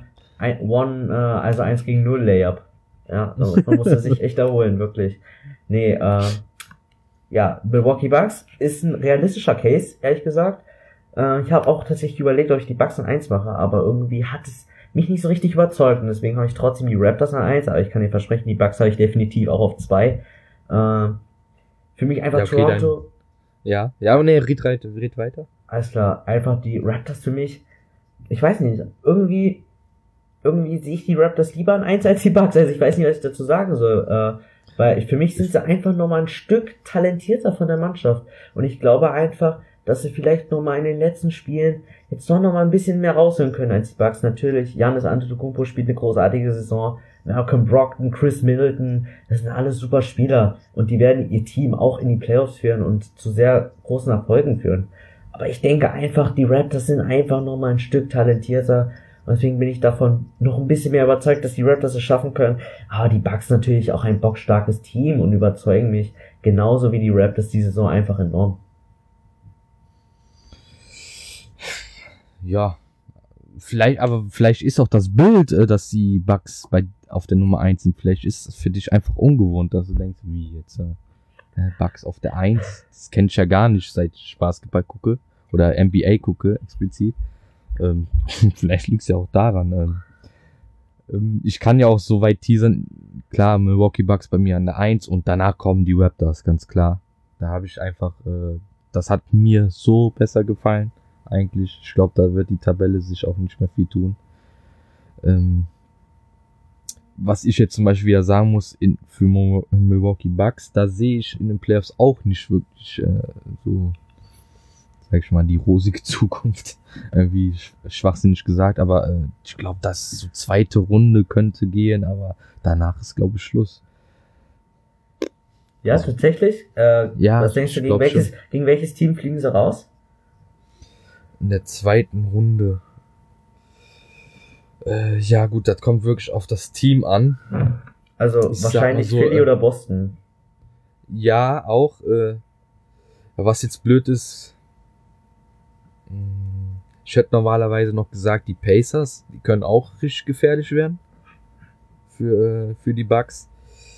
[SPEAKER 3] 1 gegen 0 Layup. Ja, man musste sich echt erholen, wirklich. Nee, ja, Milwaukee Bucks ist ein realistischer Case, ehrlich gesagt. Ich habe auch tatsächlich überlegt, ob ich die Bucks an 1 mache, aber irgendwie hat es mich nicht so richtig überzeugt und deswegen habe ich trotzdem die Raptors an 1, aber ich kann dir versprechen, die Bucks habe ich definitiv auch auf 2. Für mich einfach
[SPEAKER 2] Ja, okay,
[SPEAKER 3] Toronto.
[SPEAKER 2] Ja, aber nee, red weiter.
[SPEAKER 3] Alles klar, einfach die Raptors für mich. Ich weiß nicht, irgendwie sehe ich die Raptors lieber an 1 als die Bucks. Also ich weiß nicht, was ich dazu sagen soll. Weil für mich sind sie einfach nochmal ein Stück talentierter von der Mannschaft. Und ich glaube einfach, dass sie vielleicht nochmal in den letzten Spielen jetzt doch nochmal ein bisschen mehr rausholen können als die Bucks. Natürlich, Giannis Antetokounmpo spielt eine großartige Saison. Malcolm Brogdon, Chris Middleton, das sind alles super Spieler. Und die werden ihr Team auch in die Playoffs führen und zu sehr großen Erfolgen führen. Aber ich denke einfach, die Raptors sind einfach nochmal ein Stück talentierter. Und deswegen bin ich davon noch ein bisschen mehr überzeugt, dass die Raptors es schaffen können. Aber die Bucks natürlich auch ein bockstarkes Team und überzeugen mich genauso wie die Raptors die Saison einfach enorm.
[SPEAKER 2] Ja, vielleicht ist auch das Bild, dass die Bucks auf der Nummer 1 sind. Vielleicht ist es für dich einfach ungewohnt, dass du denkst, wie jetzt Bucks auf der 1. Das kenne ich ja gar nicht, seit ich Basketball gucke oder NBA gucke explizit. Vielleicht liegt es ja auch daran. Ich kann ja auch so weit teasern. Klar, Milwaukee Bucks bei mir an der 1 und danach kommen die Raptors, ganz klar. Da habe ich einfach, das hat mir so besser gefallen, eigentlich. Ich glaube, da wird die Tabelle sich auch nicht mehr viel tun. Was ich jetzt zum Beispiel wieder sagen muss, für Milwaukee Bucks, da sehe ich in den Playoffs auch nicht wirklich so, sag ich mal, die rosige Zukunft. Irgendwie schwachsinnig gesagt, aber ich glaube, dass so 2. Runde könnte gehen, aber danach ist, glaube ich, Schluss.
[SPEAKER 3] Ja, tatsächlich?
[SPEAKER 2] Ja,
[SPEAKER 3] was denkst du, gegen welches Team fliegen sie raus?
[SPEAKER 2] In der 2. Runde. Ja gut, das kommt wirklich auf das Team an.
[SPEAKER 3] Also
[SPEAKER 2] Ich
[SPEAKER 3] wahrscheinlich
[SPEAKER 2] sag mal so,
[SPEAKER 3] Philly oder Boston.
[SPEAKER 2] Ja, auch. Was jetzt blöd ist, ich hätte normalerweise noch gesagt, die Pacers, die können auch richtig gefährlich werden für die Bucks.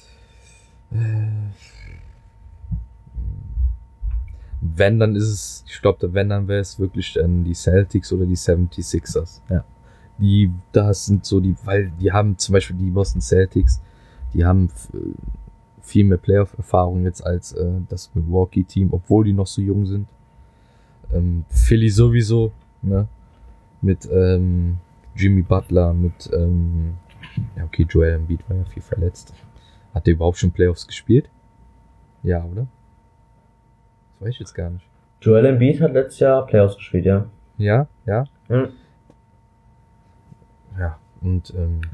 [SPEAKER 2] Wenn, dann ist es, ich glaube, wenn, dann wäre es wirklich die Celtics oder die 76ers. Ja. Das sind so weil die haben zum Beispiel die Boston Celtics, die haben viel mehr Playoff-Erfahrung jetzt als das Milwaukee-Team, obwohl die noch so jung sind. Philly sowieso, ne? Mit Jimmy Butler, mit ja okay, Joel Embiid war ja viel verletzt. Hat der überhaupt schon Playoffs gespielt? Ja, oder? Das weiß ich jetzt gar nicht.
[SPEAKER 3] Joel Embiid hat letztes Jahr Playoffs gespielt, ja.
[SPEAKER 2] Ja.
[SPEAKER 3] Ja,
[SPEAKER 2] Ja, und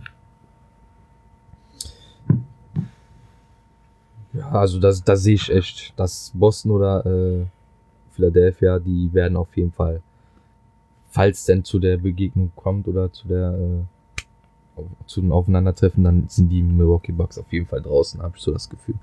[SPEAKER 2] ja, also da sehe ich echt, dass Boston oder Philadelphia, die werden auf jeden Fall, falls denn zu der Begegnung kommt oder zu dem Aufeinandertreffen, dann sind die Milwaukee Bucks auf jeden Fall draußen, habe ich so das Gefühl.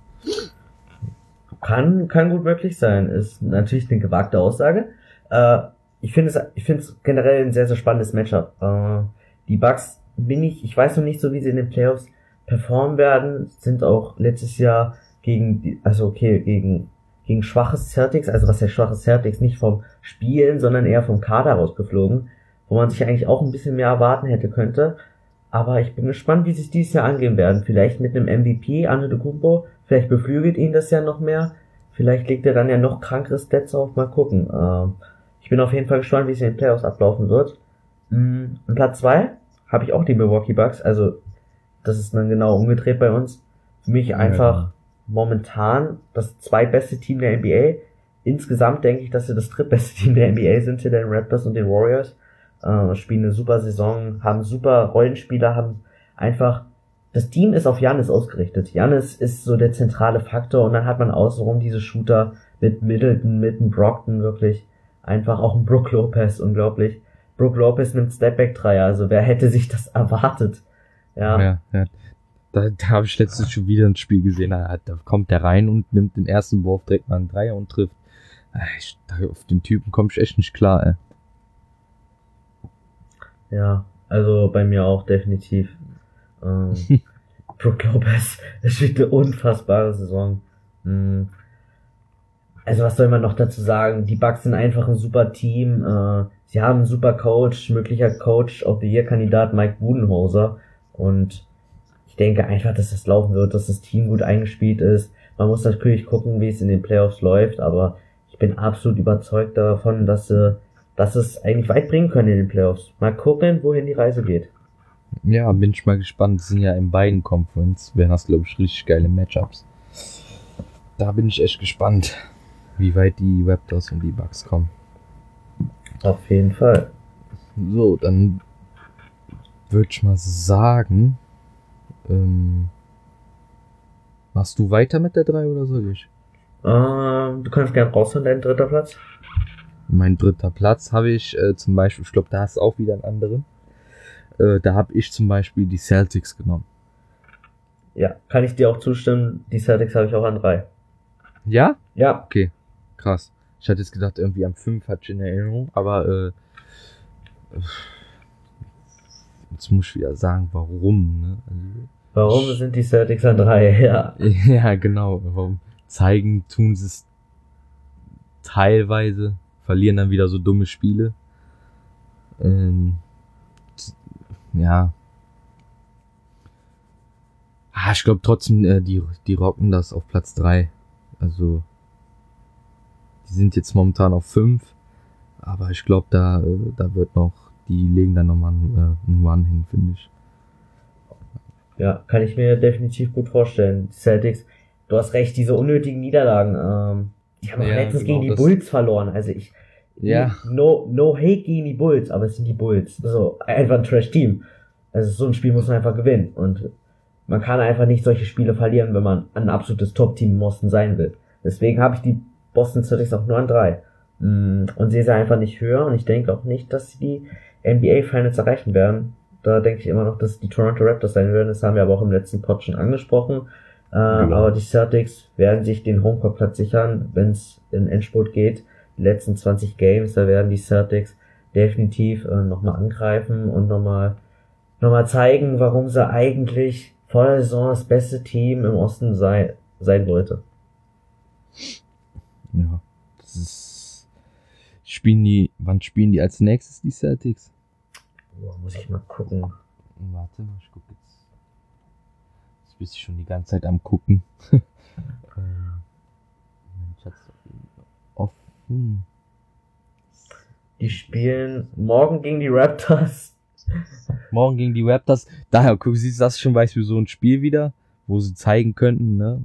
[SPEAKER 3] Kann gut möglich sein. Ist natürlich eine gewagte Aussage. Ich finde es generell ein sehr, sehr spannendes Matchup. Die Bucks ich weiß noch nicht so, wie sie in den Playoffs performen werden, sind auch letztes Jahr gegen schwaches Celtics, also was heißt schwaches Celtics, nicht vom Spielen, sondern eher vom Kader rausgeflogen, wo man sich eigentlich auch ein bisschen mehr erwarten hätte könnte. Aber ich bin gespannt, wie sie es dieses Jahr angehen werden. Vielleicht mit einem MVP, Antetokounmpo, vielleicht beflügelt ihn das ja noch mehr. Vielleicht legt er dann ja noch krankere Stats auf. Mal gucken. Ich bin auf jeden Fall gespannt, wie es in den Playoffs ablaufen wird. Und Platz 2 habe ich auch die Milwaukee Bucks. Also das ist dann genau umgedreht bei uns. Für mich einfach momentan das zweitbeste Team der NBA. Insgesamt denke ich, dass sie das drittbeste Team der NBA sind, hinter den Raptors und den Warriors. Spielen eine super Saison, haben super Rollenspieler, haben einfach, das Team ist auf Giannis ausgerichtet. Giannis ist so der zentrale Faktor und dann hat man außenrum diese Shooter mit Middleton, mit einem Brogdon, wirklich einfach auch ein Brook Lopez, unglaublich. Brook Lopez nimmt Stepback-Dreier, also wer hätte sich das erwartet? Ja.
[SPEAKER 2] Da habe ich letztens schon wieder ein Spiel gesehen, da kommt der rein und nimmt den ersten Wurf direkt mal einen Dreier und trifft. Auf den Typen komme ich echt nicht klar, ey.
[SPEAKER 3] Ja, also bei mir auch definitiv. Brook Lopez, das spielt eine unfassbare Saison. Also was soll man noch dazu sagen? Die Bucks sind einfach ein super Team. Sie haben einen super Coach, möglicher Coach of the Year Kandidat Mike Budenholzer. Und ich denke einfach, dass das laufen wird, dass das Team gut eingespielt ist. Man muss natürlich gucken, wie es in den Playoffs läuft, aber ich bin absolut überzeugt davon, dass es eigentlich weit bringen können in den Playoffs. Mal gucken, wohin die Reise geht.
[SPEAKER 2] Ja, bin ich mal gespannt. Das sind ja in beiden Conference, wären das, glaube ich, richtig geile Matchups. Da bin ich echt gespannt, wie weit die Raptors und die Bucks kommen.
[SPEAKER 3] Auf jeden Fall.
[SPEAKER 2] So, dann würde ich mal sagen, machst du weiter mit der 3 oder soll ich?
[SPEAKER 3] Du kannst gerne rausholen, dein dritter Platz.
[SPEAKER 2] Mein dritter Platz habe ich zum Beispiel, ich glaube, da hast du auch wieder einen anderen. Da habe ich zum Beispiel die Celtics genommen.
[SPEAKER 3] Ja, kann ich dir auch zustimmen. Die Celtics habe ich auch an 3.
[SPEAKER 2] Ja?
[SPEAKER 3] Ja.
[SPEAKER 2] Okay, krass. Ich hatte jetzt gedacht, irgendwie am 5 hatte ich in Erinnerung, aber jetzt muss ich wieder sagen, warum, ne? Also,
[SPEAKER 3] Warum sind die Celtics an 3? Ja.
[SPEAKER 2] ja, genau. Warum tun sie es teilweise, verlieren dann wieder so dumme Spiele. Ja. Ich glaube trotzdem, die rocken das auf Platz 3. Also, die sind jetzt momentan auf 5. Aber ich glaube, da wird noch, die legen dann nochmal einen One hin, finde ich.
[SPEAKER 3] Ja, kann ich mir definitiv gut vorstellen. Die Celtics, du hast recht, diese unnötigen Niederlagen, die haben auch
[SPEAKER 2] Ja,
[SPEAKER 3] letztens
[SPEAKER 2] genau,
[SPEAKER 3] gegen die
[SPEAKER 2] das-
[SPEAKER 3] Bulls verloren. Also
[SPEAKER 2] Ja.
[SPEAKER 3] no hate gegen die Bulls, aber es sind die Bulls. So, einfach ein Trash-Team. Also so ein Spiel muss man einfach gewinnen. Und man kann einfach nicht solche Spiele verlieren, wenn man ein absolutes Top-Team im Osten sein will. Deswegen habe ich die Boston Celtics auch nur an 3. Und sehe sie einfach nicht höher. Und ich denke auch nicht, dass sie die NBA Finals erreichen werden. Da denke ich immer noch, dass die Toronto Raptors sein werden. Das haben wir aber auch im letzten Pod schon angesprochen. Aber die Celtics werden sich den Homecourt-Platz sichern, wenn es in Endspurt geht. Die letzten 20 Games, da werden die Celtics definitiv nochmal angreifen und nochmal zeigen, warum sie eigentlich vor der Saison das beste Team im Osten sein wollte.
[SPEAKER 2] Ja. Das ist. Wann spielen die als nächstes, die Celtics?
[SPEAKER 3] Boah, muss ich mal gucken.
[SPEAKER 2] Warte mal, ich gucke jetzt. Jetzt bist du schon die ganze Zeit am Gucken. Ich hab's offen.
[SPEAKER 3] Die spielen morgen gegen die Raptors.
[SPEAKER 2] Morgen gegen die Raptors. Daher, guck, siehst du das schon, weißt du, so ein Spiel wieder, wo sie zeigen könnten, ne?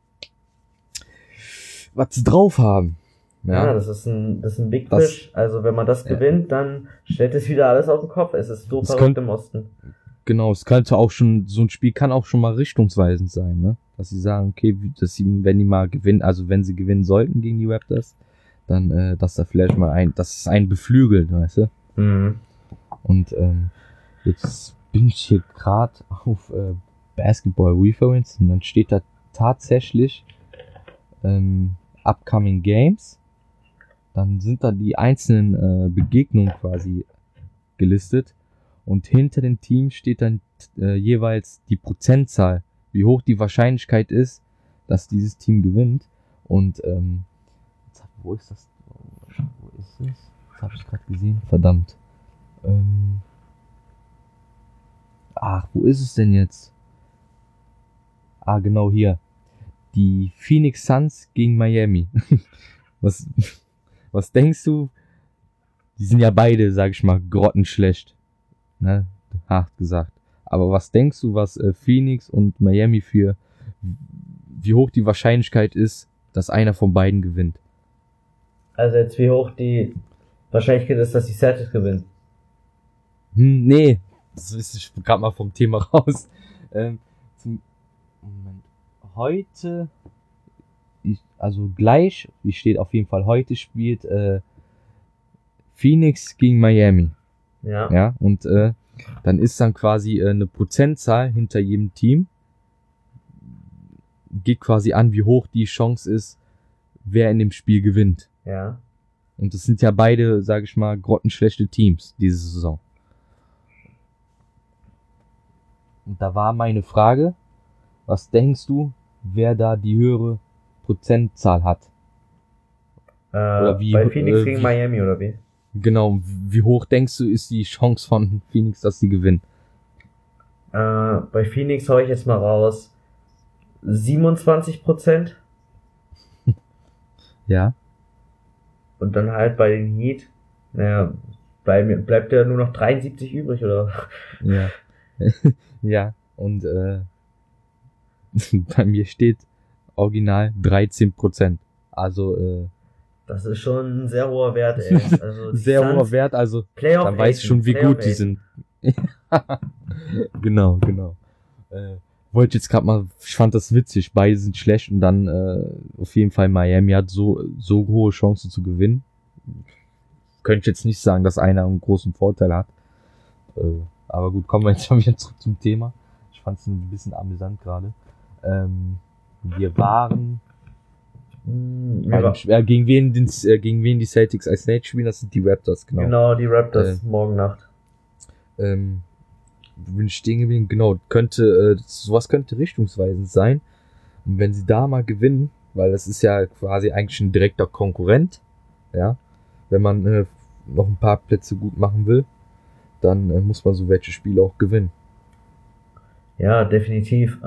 [SPEAKER 2] Was sie drauf haben.
[SPEAKER 3] Ja, das ist ein Big Fish. Also wenn man das gewinnt, dann stellt es wieder alles auf den Kopf. Es ist so verrückt im Osten.
[SPEAKER 2] Genau, es könnte auch schon, so ein Spiel kann auch schon mal richtungsweisend sein, ne? Dass sie sagen, okay, wenn die mal gewinnen, also wenn sie gewinnen sollten gegen die Raptors, dann, dass da vielleicht mal dass es einen beflügelt, weißt du?
[SPEAKER 3] Mhm.
[SPEAKER 2] Und, jetzt bin ich hier gerade auf, Basketball Reference und dann steht da tatsächlich, Upcoming Games. Dann sind da die einzelnen, Begegnungen quasi gelistet. Und hinter den Teams steht dann jeweils die Prozentzahl, wie hoch die Wahrscheinlichkeit ist, dass dieses Team gewinnt. Und wo ist das? Wo ist es? Das habe ich gerade gesehen. Verdammt. Wo ist es denn jetzt? Genau hier. Die Phoenix Suns gegen Miami. Was denkst du? Die sind ja beide, sag ich mal, grottenschlecht. Ne? Hart gesagt. Aber was denkst du, was Phoenix und Miami wie hoch die Wahrscheinlichkeit ist, dass einer von beiden gewinnt?
[SPEAKER 3] Also jetzt wie hoch die Wahrscheinlichkeit ist, dass die Celtics gewinnen?
[SPEAKER 2] Nee. Das ist ich gerade mal vom Thema raus. Moment. Heute, also gleich, wie steht auf jeden Fall, heute spielt Phoenix gegen Miami.
[SPEAKER 3] Ja.
[SPEAKER 2] Ja, und dann ist dann quasi eine Prozentzahl hinter jedem Team. Geht quasi an, wie hoch die Chance ist, wer in dem Spiel gewinnt.
[SPEAKER 3] Ja.
[SPEAKER 2] Und das sind ja beide, sage ich mal, grottenschlechte Teams diese Saison. Und da war meine Frage, was denkst du, wer da die höhere Prozentzahl hat? Oder wie,
[SPEAKER 3] bei Phoenix gegen
[SPEAKER 2] wie,
[SPEAKER 3] Miami, oder wie?
[SPEAKER 2] Genau, wie hoch denkst du, ist die Chance von Phoenix, dass sie gewinnen?
[SPEAKER 3] Bei Phoenix hau ich jetzt mal raus 27%.
[SPEAKER 2] Ja.
[SPEAKER 3] Und dann halt bei den Heat, naja, bleibt ja nur noch 73 übrig, oder?
[SPEAKER 2] Ja. Ja, und bei mir steht original 13%. Also
[SPEAKER 3] Das ist schon ein sehr hoher Wert, ey. Also die
[SPEAKER 2] sehr
[SPEAKER 3] Suns,
[SPEAKER 2] hoher Wert, also
[SPEAKER 3] Playoff
[SPEAKER 2] dann weißt du schon, wie
[SPEAKER 3] Playoff
[SPEAKER 2] gut die sind. Genau. Wollte jetzt gerade mal, ich fand das witzig, beide sind schlecht und dann auf jeden Fall Miami hat so hohe Chancen zu gewinnen. Könnte ich jetzt nicht sagen, dass einer einen großen Vorteil hat. Aber gut, kommen wir jetzt mal wieder zurück zum Thema. Ich fand es ein bisschen amüsant gerade. Wir waren gegen wen die Celtics als Nächstes spielen, das sind die Raptors, genau.
[SPEAKER 3] Genau, die Raptors, morgen Nacht.
[SPEAKER 2] Bin ich stehen geblieben, genau, sowas könnte richtungsweisend sein. Und wenn sie da mal gewinnen, weil das ist ja quasi eigentlich ein direkter Konkurrent, ja, wenn man noch ein paar Plätze gut machen will, dann muss man so welche Spiele auch gewinnen.
[SPEAKER 3] Ja, definitiv.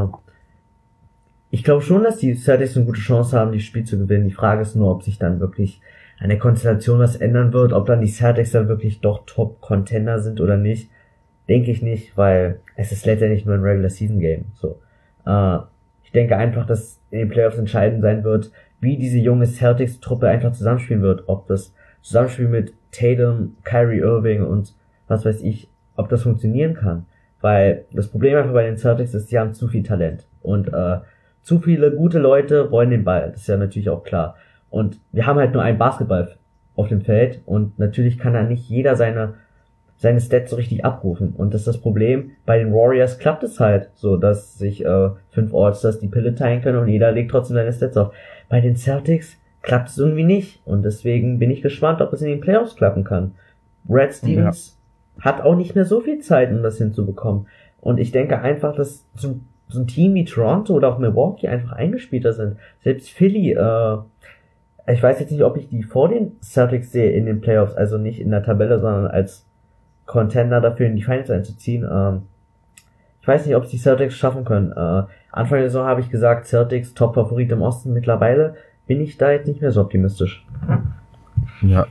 [SPEAKER 3] Ich glaube schon, dass die Celtics eine gute Chance haben, das Spiel zu gewinnen. Die Frage ist nur, ob sich dann wirklich an der Konstellation was ändern wird, ob dann die Celtics dann wirklich doch Top-Contender sind oder nicht. Denke ich nicht, weil es ist letztendlich nur ein Regular-Season-Game. So, ich denke einfach, dass in den Playoffs entscheidend sein wird, wie diese junge Celtics-Truppe einfach zusammenspielen wird. Ob das Zusammenspiel mit Tatum, Kyrie Irving und was weiß ich, ob das funktionieren kann. Weil das Problem einfach bei den Celtics ist, sie haben zu viel Talent. Und zu viele gute Leute wollen den Ball. Das ist ja natürlich auch klar. Und wir haben halt nur einen Basketball auf dem Feld. Und natürlich kann da nicht jeder seine Stats so richtig abrufen. Und das ist das Problem. Bei den Warriors klappt es halt so, dass sich 5 All-Stars die Pille teilen können und jeder legt trotzdem seine Stats auf. Bei den Celtics klappt es irgendwie nicht. Und deswegen bin ich gespannt, ob es in den Playoffs klappen kann. Brad Stevens hat auch nicht mehr so viel Zeit, um das hinzubekommen. Und ich denke einfach, dass so ein Team wie Toronto oder auch Milwaukee einfach eingespielter sind. Selbst Philly, ich weiß jetzt nicht, ob ich die vor den Celtics sehe in den Playoffs, also nicht in der Tabelle, sondern als Contender dafür in die Finals einzuziehen. Ich weiß nicht, ob es die Celtics schaffen können. Anfang der Saison habe ich gesagt, Celtics Top-Favorit im Osten. Mittlerweile bin ich da jetzt nicht mehr so optimistisch.
[SPEAKER 2] Ja.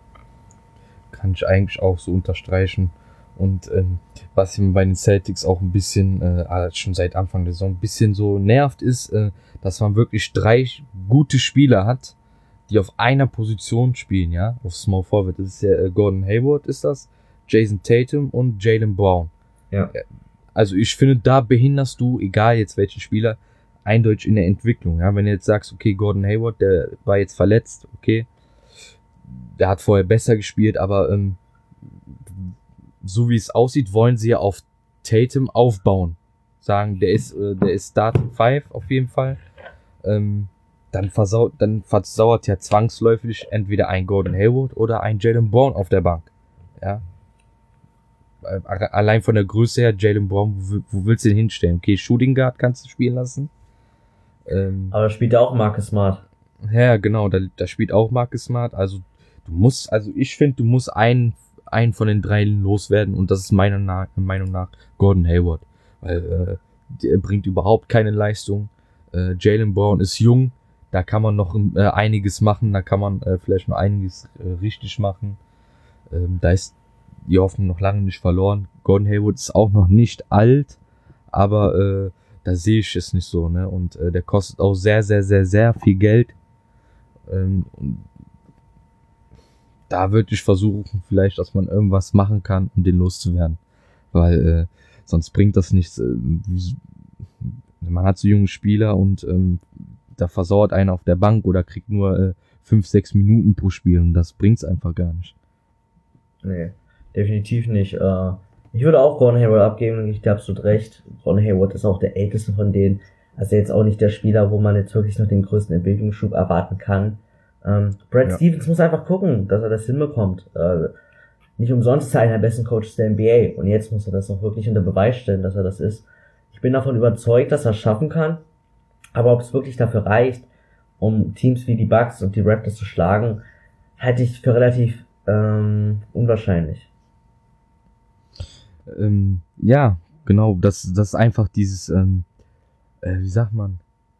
[SPEAKER 2] Kann ich eigentlich auch so unterstreichen. Und was mir bei den Celtics auch ein bisschen, schon seit Anfang der Saison ein bisschen so nervt, ist, dass man wirklich 3 gute Spieler hat, die auf einer Position spielen, ja, auf Small Forward. Das ist ja Gordon Hayward ist das, Jason Tatum und Jaylen Brown.
[SPEAKER 3] Ja.
[SPEAKER 2] Also ich finde, da behinderst du, egal jetzt welchen Spieler, eindeutig in der Entwicklung. Ja, wenn du jetzt sagst, okay, Gordon Hayward, der war jetzt verletzt, okay, der hat vorher besser gespielt, aber so wie es aussieht, wollen sie ja auf Tatum aufbauen. Sagen, der ist Starting 5 auf jeden Fall. Dann versauert ja zwangsläufig entweder ein Gordon Hayward oder ein Jaylen Brown auf der Bank. Ja. Allein von der Größe her, Jaylen Brown, wo willst du den hinstellen? Okay, Shooting Guard kannst du spielen lassen.
[SPEAKER 3] Aber spielt ja auch Marcus Smart.
[SPEAKER 2] Ja, genau, da spielt auch Marcus Smart. Also ich finde, du musst einen von den 3 loswerden und das ist meiner Meinung nach Gordon Hayward. Weil der bringt überhaupt keine Leistung. Jaylen Brown ist jung, da kann man noch einiges machen, da kann man vielleicht noch einiges richtig machen. Da ist die Hoffnung noch lange nicht verloren. Gordon Hayward ist auch noch nicht alt, aber da sehe ich es nicht so, ne? Und der kostet auch sehr, sehr, sehr, sehr viel Geld. Und da würde ich versuchen, vielleicht, dass man irgendwas machen kann, um den loszuwerden. Weil sonst bringt das nichts. Man hat so junge Spieler und da versauert einer auf der Bank oder kriegt nur 5-6 Minuten pro Spiel und das bringt's einfach gar nicht.
[SPEAKER 3] Nee, definitiv nicht. Ich würde auch Gordon Hayward abgeben und ich habe absolut recht. Gordon Hayward ist auch der älteste von denen. Also jetzt auch nicht der Spieler, wo man jetzt wirklich noch den größten Entwicklungsschub erwarten kann. Brad Stevens muss einfach gucken, dass er das hinbekommt. Nicht umsonst ist er einer der besten Coaches der NBA und jetzt muss er das auch wirklich unter Beweis stellen, dass er das ist. Ich bin davon überzeugt, dass er es schaffen kann, aber ob es wirklich dafür reicht, um Teams wie die Bucks und die Raptors zu schlagen, halte ich für relativ unwahrscheinlich.
[SPEAKER 2] Ja, genau, das ist einfach dieses, wie sagt man?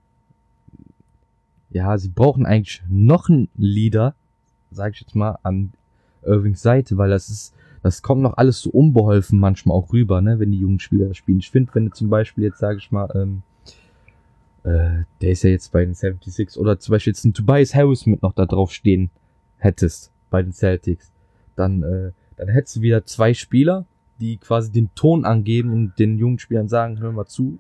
[SPEAKER 2] Ja, sie brauchen eigentlich noch einen Leader, sag ich jetzt mal, an Irvings Seite, weil das kommt noch alles so unbeholfen manchmal auch rüber, ne, wenn die jungen Spieler spielen. Ich finde, wenn du zum Beispiel jetzt, sag ich mal, der ist ja jetzt bei den 76 oder zum Beispiel jetzt ein Tobias Harris mit noch da drauf stehen hättest bei den Celtics, dann hättest du wieder 2 Spieler, die quasi den Ton angeben und den jungen Spielern sagen, hör mal zu,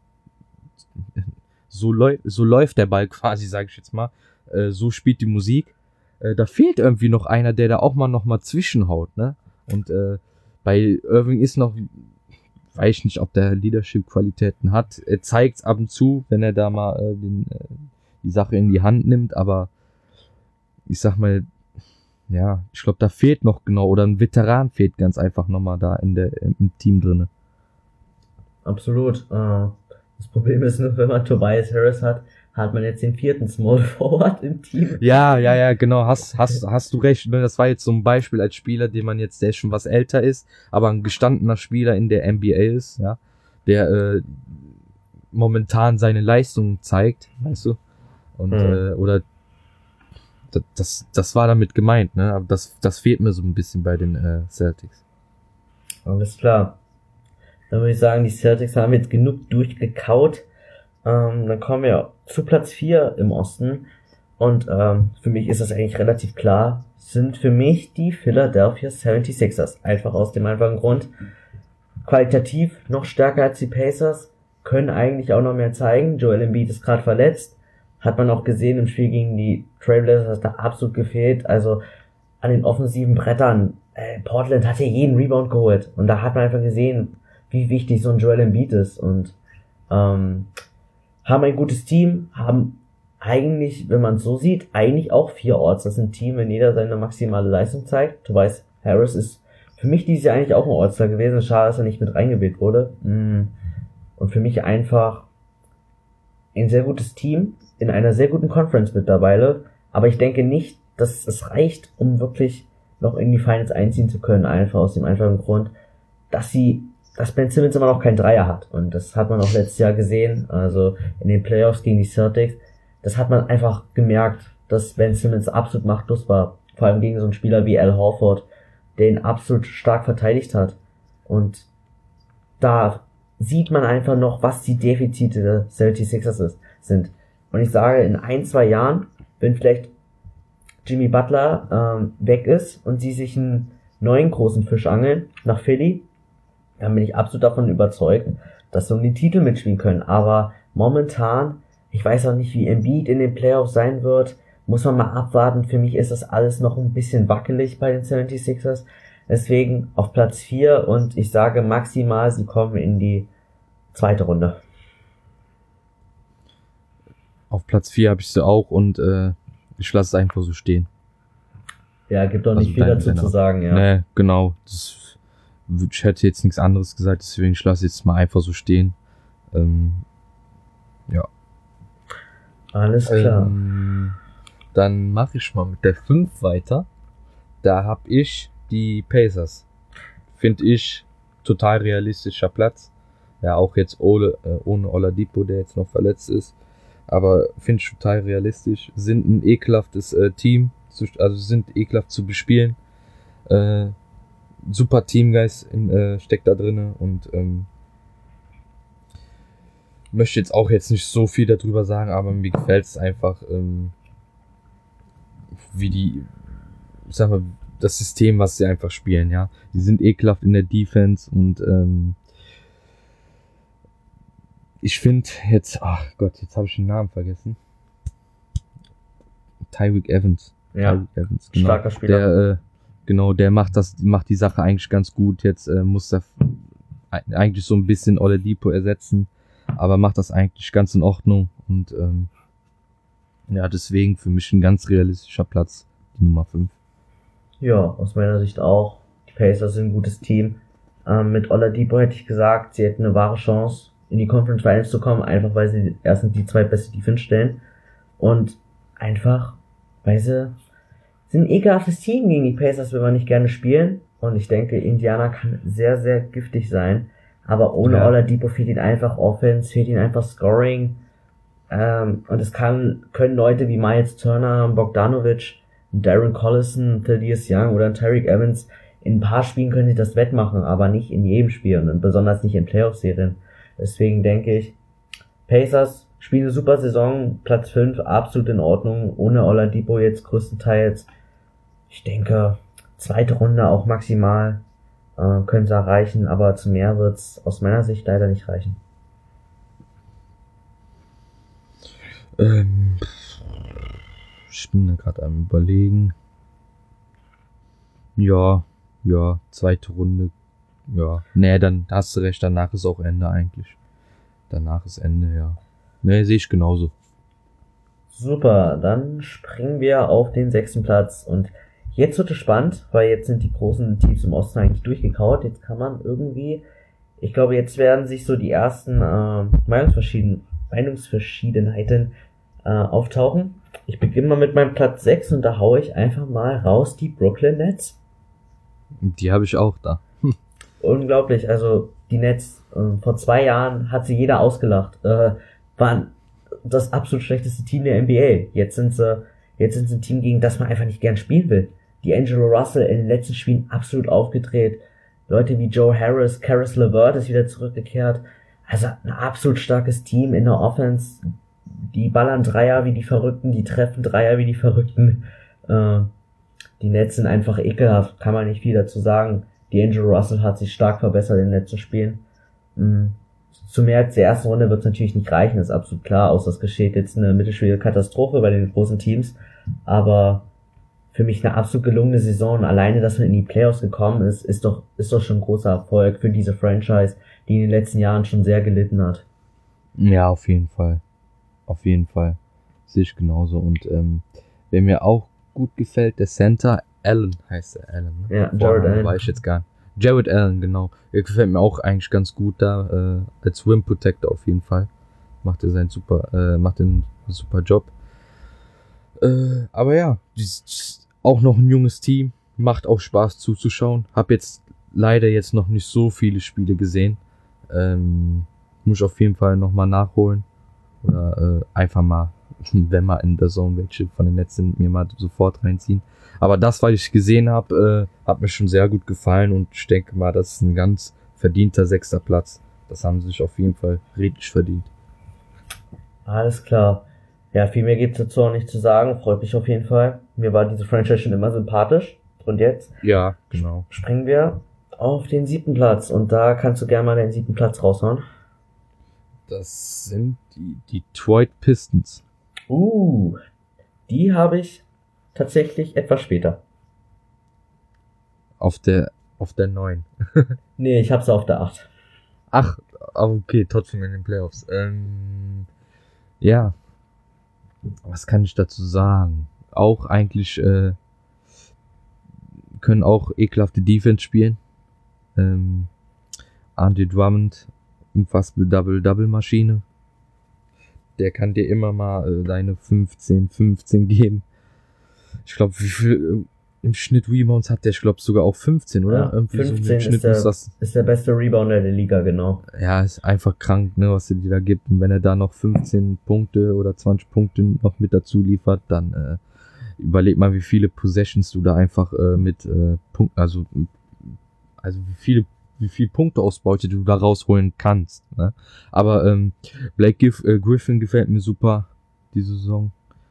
[SPEAKER 2] so läuft der Ball quasi, sage ich jetzt mal, so spielt die Musik. Da fehlt irgendwie noch einer, der da auch noch mal zwischenhaut, ne? Und bei Irving ist noch, weiß ich nicht, ob der Leadership-Qualitäten hat. Er zeigt's ab und zu, wenn er da mal die Sache in die Hand nimmt, aber ich sag mal, ja, ich glaube, da fehlt noch genau, oder ein Veteran fehlt ganz einfach nochmal da im Team drinne.
[SPEAKER 3] Absolut. Das Problem ist nur, wenn man Tobias Harris hat man jetzt den 4. Small Forward im Team.
[SPEAKER 2] Ja, genau, hast du recht. Das war jetzt so ein Beispiel als Spieler, der schon was älter ist, aber ein gestandener Spieler in der NBA ist, ja, der momentan seine Leistungen zeigt, weißt du? Und oder das war damit gemeint, ne? Aber das fehlt mir so ein bisschen bei den Celtics.
[SPEAKER 3] Alles klar. Dann würde ich sagen, die Celtics haben jetzt genug durchgekaut. Dann kommen wir zu Platz 4 im Osten. Und für mich ist das eigentlich relativ klar. Sind für mich die Philadelphia 76ers. Einfach aus dem einfachen Grund. Qualitativ noch stärker als die Pacers. Können eigentlich auch noch mehr zeigen. Joel Embiid ist gerade verletzt. Hat man auch gesehen im Spiel gegen die Trailblazers, hat da absolut gefehlt. Also an den offensiven Brettern. Portland hat ja jeden Rebound geholt. Und da hat man einfach gesehen, wie wichtig so ein Joel Embiid ist. Und haben ein gutes Team, haben eigentlich, wenn man es so sieht, eigentlich auch 4 Orts. Das ist ein Team, wenn jeder seine maximale Leistung zeigt. Tobias Harris ist für mich dieses Jahr eigentlich auch ein All-Star gewesen. Schade, dass er nicht mit reingewählt wurde. Und für mich einfach ein sehr gutes Team in einer sehr guten Conference mittlerweile. Aber ich denke nicht, dass es reicht, um wirklich noch in die Finals einziehen zu können. Einfach aus dem einfachen Grund, dass Ben Simmons immer noch keinen Dreier hat. Und das hat man auch letztes Jahr gesehen. Also in den Playoffs gegen die Celtics. Das hat man einfach gemerkt, dass Ben Simmons absolut machtlos war. Vor allem gegen so einen Spieler wie Al Horford, der ihn absolut stark verteidigt hat. Und da sieht man einfach noch, was die Defizite der 76ers sind. Und ich sage, in 1-2 Jahren, wenn vielleicht Jimmy Butler weg ist und sie sich einen neuen großen Fisch angeln nach Philly, dann bin ich absolut davon überzeugt, dass sie um die Titel mitspielen können. Aber momentan, ich weiß auch nicht, wie Embiid in den Playoffs sein wird, muss man mal abwarten. Für mich ist das alles noch ein bisschen wackelig bei den 76ers. Deswegen auf Platz 4 und ich sage maximal, sie kommen in die 2. Runde.
[SPEAKER 2] Auf Platz 4 habe ich sie auch und ich lasse es einfach so stehen.
[SPEAKER 3] Ja, gibt auch nicht viel dazu zu sagen, ja.
[SPEAKER 2] Nee, genau. Ich hätte jetzt nichts anderes gesagt, deswegen ich lasse jetzt mal einfach so stehen. Ja.
[SPEAKER 3] Alles klar.
[SPEAKER 2] Dann mache ich mal mit der 5 weiter. Da habe ich die Pacers. Finde ich total realistischer Platz. Ja, auch jetzt ohne Oladipo, der jetzt noch verletzt ist. Aber finde ich total realistisch. Sind ein ekelhaftes Team. Also sind ekelhaft zu bespielen. Super Teamgeist steckt da drinne und möchte jetzt auch nicht so viel darüber sagen, aber mir gefällt es einfach, wie ich sag mal, das System, was sie einfach spielen, ja. Die sind ekelhaft in der Defense und ich finde jetzt, ach Gott, jetzt habe ich den Namen vergessen. Tyreke Evans.
[SPEAKER 3] Ja,
[SPEAKER 2] Tyreke Evans, genau.
[SPEAKER 3] Starker Spieler.
[SPEAKER 2] Der macht die Sache eigentlich ganz gut. Jetzt muss er eigentlich so ein bisschen Oladipo ersetzen, aber macht das eigentlich ganz in Ordnung und ja, deswegen für mich ein ganz realistischer Platz, die Nummer 5.
[SPEAKER 3] Ja, aus meiner Sicht auch. Die Pacers sind ein gutes Team. Mit Oladipo hätte ich gesagt, sie hätten eine wahre Chance, in die Conference Finals zu kommen, einfach weil sie erstens die 2 beste Defense stellen und einfach, weil sie sind ein ekelhaftes Team. Gegen die Pacers will man nicht gerne spielen. Und ich denke, Indiana kann sehr, sehr giftig sein. Aber ohne Oladipo fehlt ihnen einfach Offense, fehlt ihnen einfach Scoring. Und es können Leute wie Miles Turner, Bogdanovic, Darren Collison, Thaddeus Young oder Tyreke Evans, in ein paar Spielen können sie das wettmachen, aber nicht in jedem Spiel und besonders nicht in Playoff-Serien. Deswegen denke ich, Pacers spielen eine super Saison, Platz 5, absolut in Ordnung, ohne Oladipo jetzt größtenteils. Ich denke, zweite Runde auch maximal können sie erreichen, aber zu mehr wird's aus meiner Sicht leider nicht reichen.
[SPEAKER 2] Ich bin da gerade am Überlegen. Ja, zweite Runde. Ja, nee, dann hast du recht, danach ist auch Ende eigentlich. Danach ist Ende, ja. Nee, sehe ich genauso.
[SPEAKER 3] Super, dann springen wir auf den 6. Platz und jetzt wird es spannend, weil jetzt sind die großen Teams im Osten eigentlich durchgekaut. Jetzt kann man irgendwie, ich glaube, jetzt werden sich so die ersten Meinungsverschiedenheiten auftauchen. Ich beginne mal mit meinem Platz 6 und da haue ich einfach mal raus die Brooklyn Nets.
[SPEAKER 2] Die habe ich auch da.
[SPEAKER 3] Unglaublich, also die Nets, vor 2 Jahren hat sie jeder ausgelacht, waren das absolut schlechteste Team der NBA. Jetzt sind sie ein Team, gegen das man einfach nicht gern spielen will. D'Angelo Russell in den letzten Spielen absolut aufgedreht. Leute wie Joe Harris, Caris LeVert ist wieder zurückgekehrt. Also ein absolut starkes Team in der Offense. Die ballern Dreier wie die Verrückten, die treffen Dreier wie die Verrückten. Die Nets sind einfach ekelhaft, kann man nicht viel dazu sagen. D'Angelo Russell hat sich stark verbessert in den letzten Spielen. Zu mehr als der ersten Runde wird es natürlich nicht reichen, ist absolut klar, außer es geschieht jetzt eine mittelschwere Katastrophe bei den großen Teams. Aber für mich eine absolut gelungene Saison. Und alleine, dass man in die Playoffs gekommen ist doch schon ein großer Erfolg für diese Franchise, die in den letzten Jahren schon sehr gelitten hat.
[SPEAKER 2] Ja, auf jeden Fall. Auf jeden Fall. Sehe ich genauso. Und wer mir auch gut gefällt, der Center, Allen heißt er, Allen. Ne?
[SPEAKER 3] Ja, Jared Allen.
[SPEAKER 2] Weiß ich jetzt gar nicht. Jared Allen, genau. Er gefällt mir auch eigentlich ganz gut da, als Rim Protector auf jeden Fall. Macht er einen super Job. Aber ja, auch noch ein junges Team, macht auch Spaß zuzuschauen. Hab jetzt leider noch nicht so viele Spiele gesehen. Muss ich auf jeden Fall nochmal nachholen. Oder einfach mal, wenn mal in der Zone welche von den letzten mir mal sofort reinziehen. Aber das, was ich gesehen habe, hat mir schon sehr gut gefallen und ich denke mal, das ist ein ganz verdienter 6. Platz. Das haben sie sich auf jeden Fall richtig verdient.
[SPEAKER 3] Alles klar. Ja, viel mehr gibt's dazu auch nicht zu sagen. Freut mich auf jeden Fall. Mir war diese Franchise schon immer sympathisch. Und jetzt
[SPEAKER 2] ja, genau.
[SPEAKER 3] Springen wir auf den 7. Platz. Und da kannst du gerne mal den 7. Platz raushauen.
[SPEAKER 2] Das sind die Detroit Pistons.
[SPEAKER 3] Die habe ich tatsächlich etwas später.
[SPEAKER 2] Auf der 9.
[SPEAKER 3] Nee, ich hab's auf der 8.
[SPEAKER 2] Ach, okay, trotzdem in den Playoffs. Ja. Was kann ich dazu sagen? Auch eigentlich können auch ekelhafte Defense spielen. Andre Drummond, unfassbare Double-Maschine. Der kann dir immer mal deine 15 geben. Ich glaube, wie viel im Schnitt Rebounds hat der? Ich glaube sogar auch 15, oder?
[SPEAKER 3] Ja,
[SPEAKER 2] irgendwie
[SPEAKER 3] 15
[SPEAKER 2] so im Schnitt
[SPEAKER 3] ist der beste Rebounder der Liga, genau.
[SPEAKER 2] Ja, ist einfach krank, ne, was er dir da gibt. Und wenn er da noch 15 Punkte oder 20 Punkte noch mit dazu liefert, dann überleg mal, wie viele Possessions du da einfach mit Punkten, also wie viel Punkteausbeute du da rausholen kannst, ne? Aber Blake Griffin gefällt mir super diese Saison.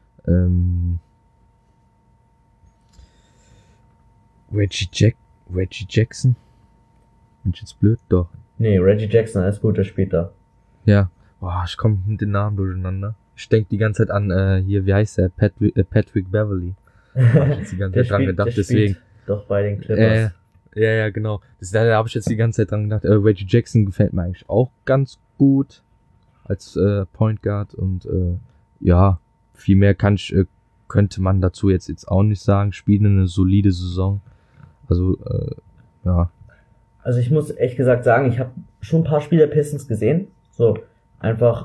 [SPEAKER 2] Reggie Jackson? Bin ich jetzt blöd? Doch.
[SPEAKER 3] Nee, Reggie Jackson, alles Gute später.
[SPEAKER 2] Ja. Boah, ich komme mit den Namen durcheinander. Ich denke die ganze Zeit an, hier, wie heißt der? Patrick Beverly. Hab ich jetzt die ganze Zeit dran gedacht, deswegen.
[SPEAKER 3] Doch bei den Clippers.
[SPEAKER 2] Ja, genau. Da habe ich jetzt die ganze Zeit dran gedacht. Reggie Jackson gefällt mir eigentlich auch ganz gut als Point Guard und ja, viel mehr könnte man dazu jetzt auch nicht sagen. Spielen eine solide Saison. Also, ja.
[SPEAKER 3] Also ich muss ehrlich gesagt sagen, ich habe schon ein paar Spiele Pistons gesehen. So, einfach,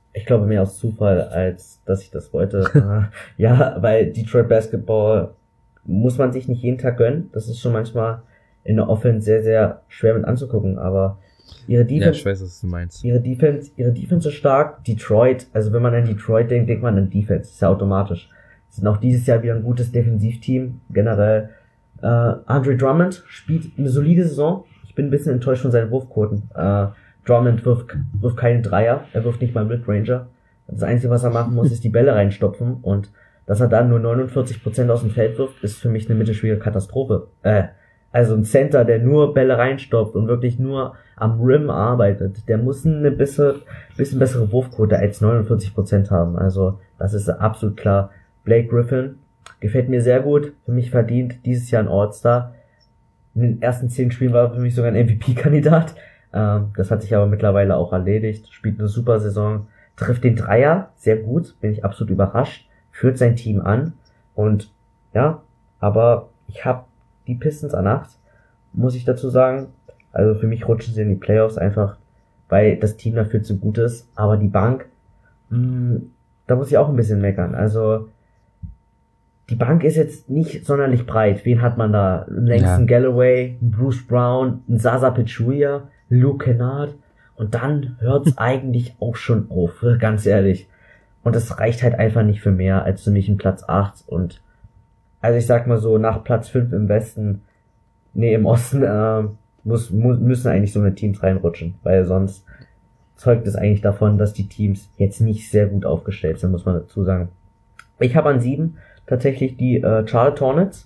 [SPEAKER 3] Ich glaube mehr aus Zufall, als dass ich das wollte. Ja, weil Detroit Basketball muss man sich nicht jeden Tag gönnen. Das ist schon manchmal in der Offense sehr, sehr schwer mit anzugucken, aber ihre Defense,
[SPEAKER 2] Ja, ich weiß, was du meinst.
[SPEAKER 3] ihre Defense ist stark. Detroit, also wenn man an Detroit denkt, denkt man an Defense. Ist ja automatisch. Sie sind auch dieses Jahr wieder ein gutes Defensivteam. Generell, Andre Drummond spielt eine solide Saison. Ich bin ein bisschen enttäuscht von seinen Wurfquoten. Drummond wirft keine Dreier. Er wirft nicht mal Midranger. Das Einzige, was er machen muss, ist die Bälle reinstopfen, und dass er dann nur 49% aus dem Feld wirft, ist für mich eine mittelschwere Katastrophe. Also ein Center, der nur Bälle reinstopft und wirklich nur am Rim arbeitet, der muss eine bisschen bessere Wurfquote als 49% haben. Also das ist absolut klar. Blake Griffin gefällt mir sehr gut. Für mich verdient dieses Jahr ein All-Star. In den ersten 10 Spielen war er für mich sogar ein MVP-Kandidat. Das hat sich aber mittlerweile auch erledigt. Spielt eine super Saison. Trifft den Dreier sehr gut. Bin ich absolut überrascht. Führt sein Team an. Und ja, aber ich habe die Pistons an 8, muss ich dazu sagen. Also für mich rutschen sie in die Playoffs einfach, weil das Team dafür zu gut ist. Aber die Bank, da muss ich auch ein bisschen meckern. Also die Bank ist jetzt nicht sonderlich breit. Wen hat man da? Langston Galloway, Bruce Brown, Zaza Pachulia, Luke Kennard. Und dann hört's eigentlich auch schon auf, ganz ehrlich. Und das reicht halt einfach nicht für mehr als für mich ein Platz 8. Und also ich sag mal so, nach Platz 5 im Osten, müssen eigentlich so eine Teams reinrutschen. Weil sonst zeugt es eigentlich davon, dass die Teams jetzt nicht sehr gut aufgestellt sind, muss man dazu sagen. Ich habe an 7 tatsächlich die Charlotte Hornets.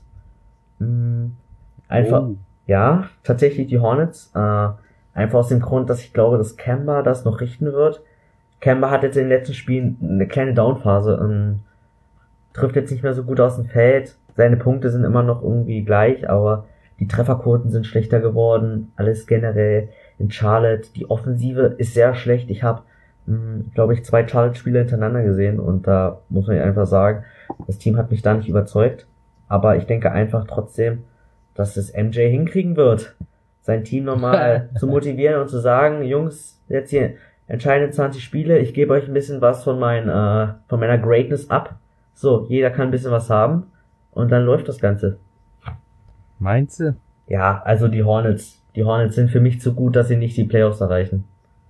[SPEAKER 3] Ja, tatsächlich die Hornets. Einfach aus dem Grund, dass ich glaube, dass Kemba das noch richten wird. Kemba hat jetzt in den letzten Spielen eine kleine Downphase. Trifft jetzt nicht mehr so gut aus dem Feld. Seine Punkte sind immer noch irgendwie gleich, aber die Trefferquoten sind schlechter geworden. Alles generell in Charlotte. Die Offensive ist sehr schlecht. Ich habe, glaube ich, 2 Charlotte-Spiele hintereinander gesehen, und da muss man einfach sagen, das Team hat mich da nicht überzeugt. Aber ich denke einfach trotzdem, dass es MJ hinkriegen wird, sein Team nochmal zu motivieren und zu sagen, Jungs, jetzt hier entscheidende 20 Spiele, ich gebe euch ein bisschen was von meiner Greatness ab. So, jeder kann ein bisschen was haben, und dann läuft das Ganze.
[SPEAKER 2] Meinst du?
[SPEAKER 3] Ja, also die Hornets sind für mich zu gut, dass sie nicht die Playoffs erreichen.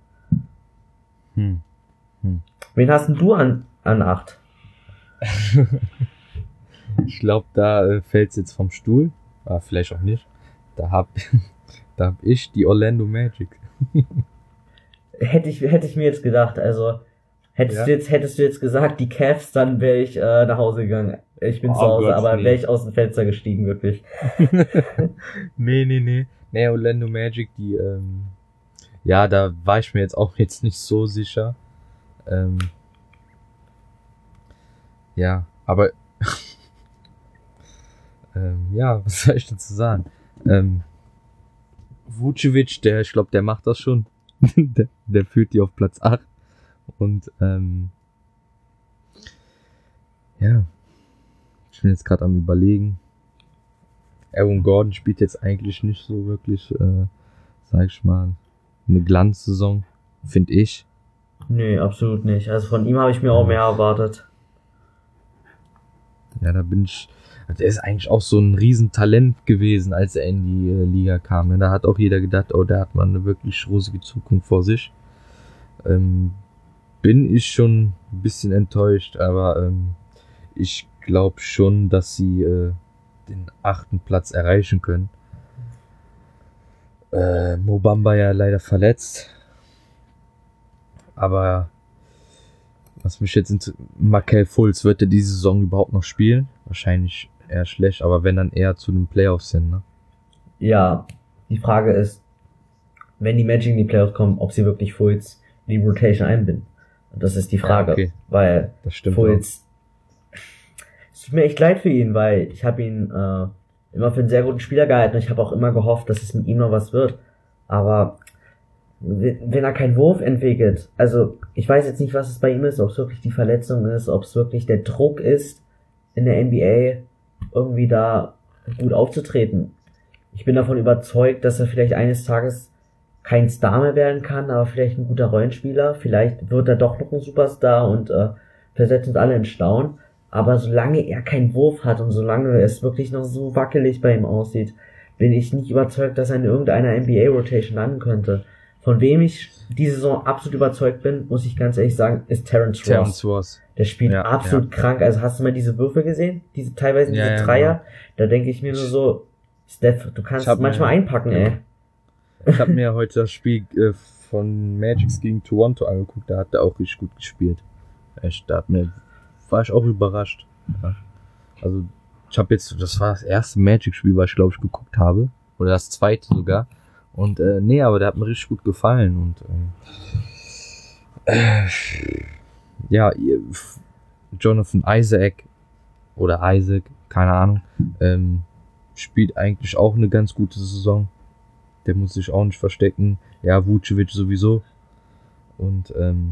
[SPEAKER 3] Wen hast denn du an 8?
[SPEAKER 2] Ich glaube, da fällt's jetzt vom Stuhl. Vielleicht auch nicht. Da hab ich die Orlando Magic.
[SPEAKER 3] Hätte ich mir jetzt gedacht, also hättest du jetzt gesagt, die Cavs, dann wäre ich nach Hause gegangen. Ich bin zu Hause,
[SPEAKER 2] Gott,
[SPEAKER 3] aber
[SPEAKER 2] nee.
[SPEAKER 3] wäre ich aus dem Fenster gestiegen, wirklich.
[SPEAKER 2] Nee, Orlando Magic, die, ja, da war ich mir jetzt auch nicht so sicher. Ja, aber ja, was soll ich dazu sagen? Vucevic, ich glaube, der macht das schon. der führt die auf Platz 8. Und ja, ich bin jetzt gerade am Überlegen. Aaron Gordon spielt jetzt eigentlich nicht so wirklich, sag ich mal, eine Glanzsaison, finde ich.
[SPEAKER 3] Nee, absolut nicht. Also von ihm habe ich mir auch mehr erwartet.
[SPEAKER 2] Ja, der ist eigentlich auch so ein Riesentalent gewesen, als er in die Liga kam. Ne? Da hat auch jeder gedacht, oh, der hat mal eine wirklich rosige Zukunft vor sich. Bin ich schon ein bisschen enttäuscht, aber ich glaube schon, dass sie den 8. Platz erreichen können. Mo Bamba ja leider verletzt. Aber was mich jetzt Markelle Fultz, wird er diese Saison überhaupt noch spielen? Wahrscheinlich eher schlecht, aber wenn dann eher zu den Playoffs hin, ne?
[SPEAKER 3] Ja, die Frage ist, wenn die Magic in die Playoffs kommen, ob sie wirklich Fultz in die Rotation einbinden. Und das ist die Frage,
[SPEAKER 2] okay.
[SPEAKER 3] Weil
[SPEAKER 2] Das stimmt
[SPEAKER 3] Fultz, es tut mir echt leid für ihn, weil ich habe ihn immer für einen sehr guten Spieler gehalten, und ich habe auch immer gehofft, dass es mit ihm noch was wird. Aber wenn er keinen Wurf entwickelt, also ich weiß jetzt nicht, was es bei ihm ist, ob es wirklich die Verletzung ist, ob es wirklich der Druck ist, in der NBA irgendwie da gut aufzutreten. Ich bin davon überzeugt, dass er vielleicht eines Tages kein Star mehr werden kann, aber vielleicht ein guter Rollenspieler. Vielleicht wird er doch noch ein Superstar und versetzt uns alle in Staunen. Aber solange er keinen Wurf hat und solange es wirklich noch so wackelig bei ihm aussieht, bin ich nicht überzeugt, dass er in irgendeiner NBA-Rotation landen könnte. Von wem ich diese Saison absolut überzeugt bin, muss ich ganz ehrlich sagen, ist Terrence Ross. Der spielt absolut krank. Also hast du mal diese Würfe gesehen? Teilweise diese Dreier? Genau. Da denke ich mir nur so, Steph, du kannst manchmal einpacken, ey.
[SPEAKER 2] Ich habe mir heute das Spiel von Magic gegen Toronto angeguckt, da hat er auch richtig gut gespielt. Echt, war ich auch überrascht. Ja. Also, das war das erste Magic-Spiel, was ich glaube ich geguckt habe. Oder das zweite sogar. Und aber der hat mir richtig gut gefallen. Und Jonathan Isaac, keine Ahnung, spielt eigentlich auch eine ganz gute Saison. Der muss sich auch nicht verstecken. Ja, Vucevic sowieso. Und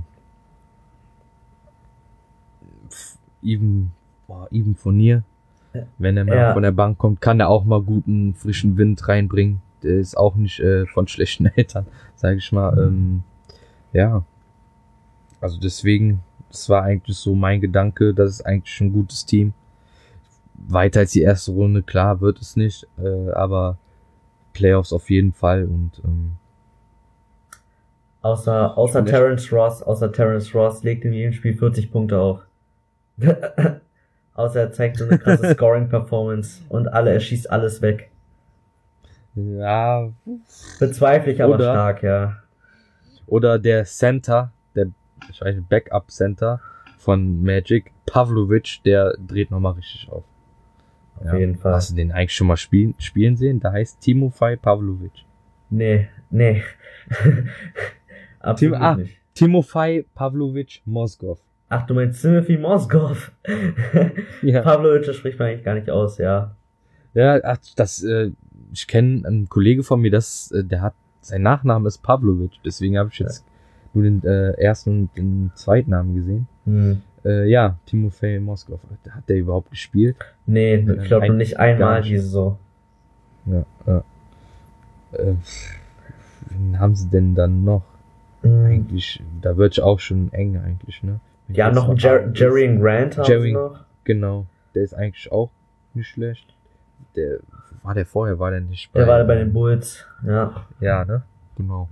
[SPEAKER 2] Even Fournier, wenn er mal von der Bank kommt, kann er auch mal guten frischen Wind reinbringen. Der ist auch nicht von schlechten Eltern, sage ich mal. Also deswegen, das war eigentlich so mein Gedanke, das ist eigentlich ein gutes Team. Weiter als die erste Runde, klar, wird es nicht, aber Playoffs auf jeden Fall. Und
[SPEAKER 3] außer Terrence Ross legt in jedem Spiel 40 Punkte auf. Außer er zeigt so eine krasse Scoring-Performance und er schießt alles weg.
[SPEAKER 2] Ja.
[SPEAKER 3] Bezweifle ich aber stark, ja.
[SPEAKER 2] Oder der Center, Backup-Center von Magic, Pavlovic, der dreht nochmal richtig auf.
[SPEAKER 3] Auf jeden Fall.
[SPEAKER 2] Hast du den eigentlich schon mal spielen sehen? Da heißt Timofey Pavlovic.
[SPEAKER 3] Nee. Absolut nicht.
[SPEAKER 2] Timofey Pavlovic Mozgov.
[SPEAKER 3] Ach, du meinst Timothy Mozgov? Ja. Pavlovic, das spricht man eigentlich gar nicht aus, ja.
[SPEAKER 2] Ja, ich kenne einen Kollege von mir, sein Nachname ist Pavlovic, deswegen habe ich jetzt nur den ersten und den zweiten Namen gesehen. Timofey Mozgov, hat der überhaupt gespielt?
[SPEAKER 3] Nee, ich glaube noch nicht einmal diese Saison.
[SPEAKER 2] Ja. Wen haben sie denn dann noch? Eigentlich, da wird es auch schon eng eigentlich, ne?
[SPEAKER 3] Ja, noch ein Jerry Grant haben sie noch.
[SPEAKER 2] Genau, der ist eigentlich auch nicht schlecht. War der nicht
[SPEAKER 3] bei... Der war bei den Bulls, ja.
[SPEAKER 2] Ja, ne? Genau.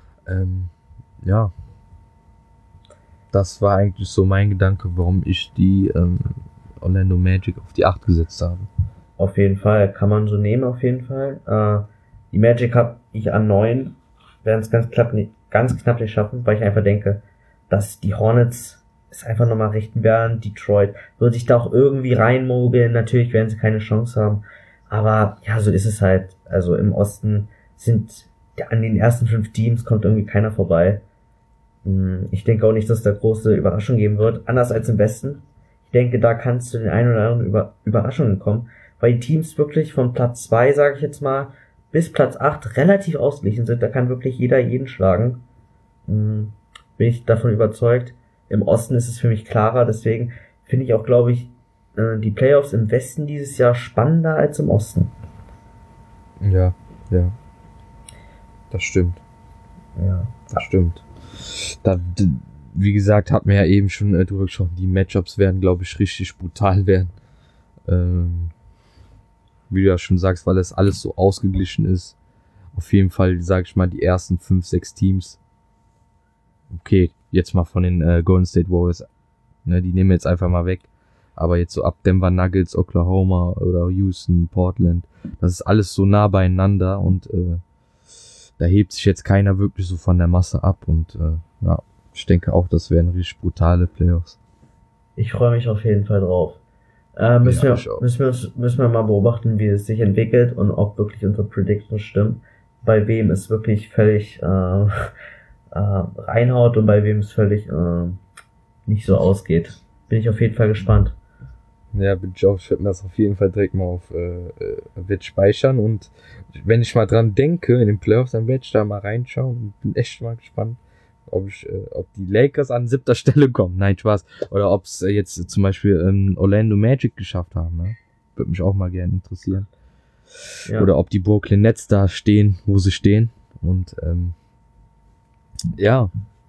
[SPEAKER 2] Das war eigentlich so mein Gedanke, warum ich die Orlando Magic auf die 8 gesetzt habe.
[SPEAKER 3] Auf jeden Fall, kann man so nehmen, auf jeden Fall. Die Magic habe ich an 9, werden es ganz knapp nicht schaffen, weil ich einfach denke, dass die Hornets es einfach nochmal richten werden. Detroit wird sich da auch irgendwie reinmogeln. Natürlich werden sie keine Chance haben. Aber ja, so ist es halt. Also im Osten an den ersten 5 Teams kommt irgendwie keiner vorbei. Ich denke auch nicht, dass es da große Überraschungen geben wird. Anders als im Westen. Ich denke, da kann es zu den ein oder anderen Überraschungen kommen. Weil die Teams wirklich von Platz 2, sage ich jetzt mal, bis Platz 8 relativ ausgeglichen sind. Da kann wirklich jeder jeden schlagen. Bin ich davon überzeugt. Im Osten ist es für mich klarer, deswegen finde ich auch, glaube ich, die Playoffs im Westen dieses Jahr spannender als im Osten.
[SPEAKER 2] Ja. Das stimmt.
[SPEAKER 3] Ja.
[SPEAKER 2] Das stimmt. Wie gesagt, hat mir ja eben schon drüber gesprochen, die Matchups werden, glaube ich, richtig brutal werden. Wie du ja schon sagst, weil das alles so ausgeglichen ist. Auf jeden Fall, sage ich mal, die ersten 5, 6 Teams. Okay, jetzt mal von den Golden State Warriors, ne, die nehmen wir jetzt einfach mal weg. Aber jetzt so ab Denver Nuggets, Oklahoma oder Houston, Portland, das ist alles so nah beieinander und da hebt sich jetzt keiner wirklich so von der Masse ab. Und ich denke auch, das werden richtig brutale Playoffs.
[SPEAKER 3] Ich freue mich auf jeden Fall drauf. Müssen wir mal beobachten, wie es sich entwickelt und ob wirklich unsere Predictions stimmen. Bei wem es wirklich völlig reinhaut und bei wem es völlig nicht so ausgeht. Bin ich auf jeden Fall gespannt.
[SPEAKER 2] Ja, ich werde mir das auf jeden Fall direkt mal auf wird speichern und wenn ich mal dran denke, in den Playoffs, dann werde ich da mal reinschauen und bin echt mal gespannt, ob die Lakers an 7. Stelle kommen. Nein, Spaß. Oder ob es jetzt zum Beispiel Orlando Magic geschafft haben. Ne? Würde mich auch mal gerne interessieren. Ja. Oder ob die Brooklyn Nets da stehen, wo sie stehen. Und Ja,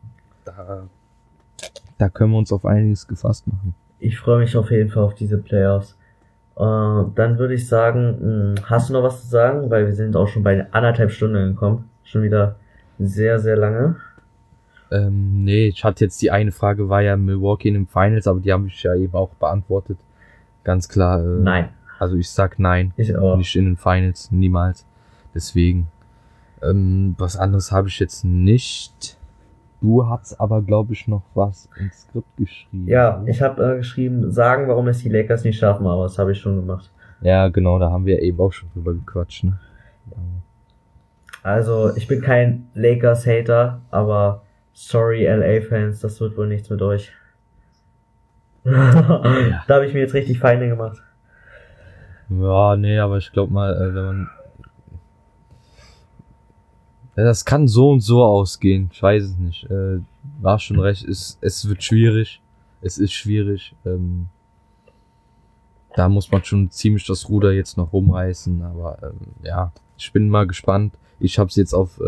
[SPEAKER 2] da können wir uns auf einiges gefasst machen.
[SPEAKER 3] Ich freue mich auf jeden Fall auf diese Playoffs. Dann würde ich sagen, hast du noch was zu sagen? Weil wir sind auch schon bei 1,5 Stunden gekommen. Schon wieder sehr, sehr lange.
[SPEAKER 2] Nee, ich hatte jetzt die eine Frage, war ja Milwaukee in den Finals, aber die habe ich ja eben auch beantwortet. Ganz klar.
[SPEAKER 3] Nein.
[SPEAKER 2] Also ich sag nein.
[SPEAKER 3] Ich auch.
[SPEAKER 2] Nicht in den Finals, niemals. Deswegen. Was anderes habe ich jetzt nicht. Du hast aber, glaube ich, noch was ins Skript geschrieben.
[SPEAKER 3] Ja, ich habe geschrieben, sagen, warum es die Lakers nicht schaffen, aber das habe ich schon gemacht.
[SPEAKER 2] Ja, genau, da haben wir eben auch schon drüber gequatscht, ne?
[SPEAKER 3] Also, ich bin kein Lakers-Hater, aber sorry, LA-Fans, das wird wohl nichts mit euch. Da habe ich mir jetzt richtig Feinde gemacht.
[SPEAKER 2] Ja, nee, aber ich glaube mal, wenn man... Ja, das kann so und so ausgehen, ich weiß es nicht. War schon recht, es wird schwierig. Es ist schwierig. Da muss man schon ziemlich das Ruder jetzt noch rumreißen, aber ja, ich bin mal gespannt. Ich habe es jetzt auf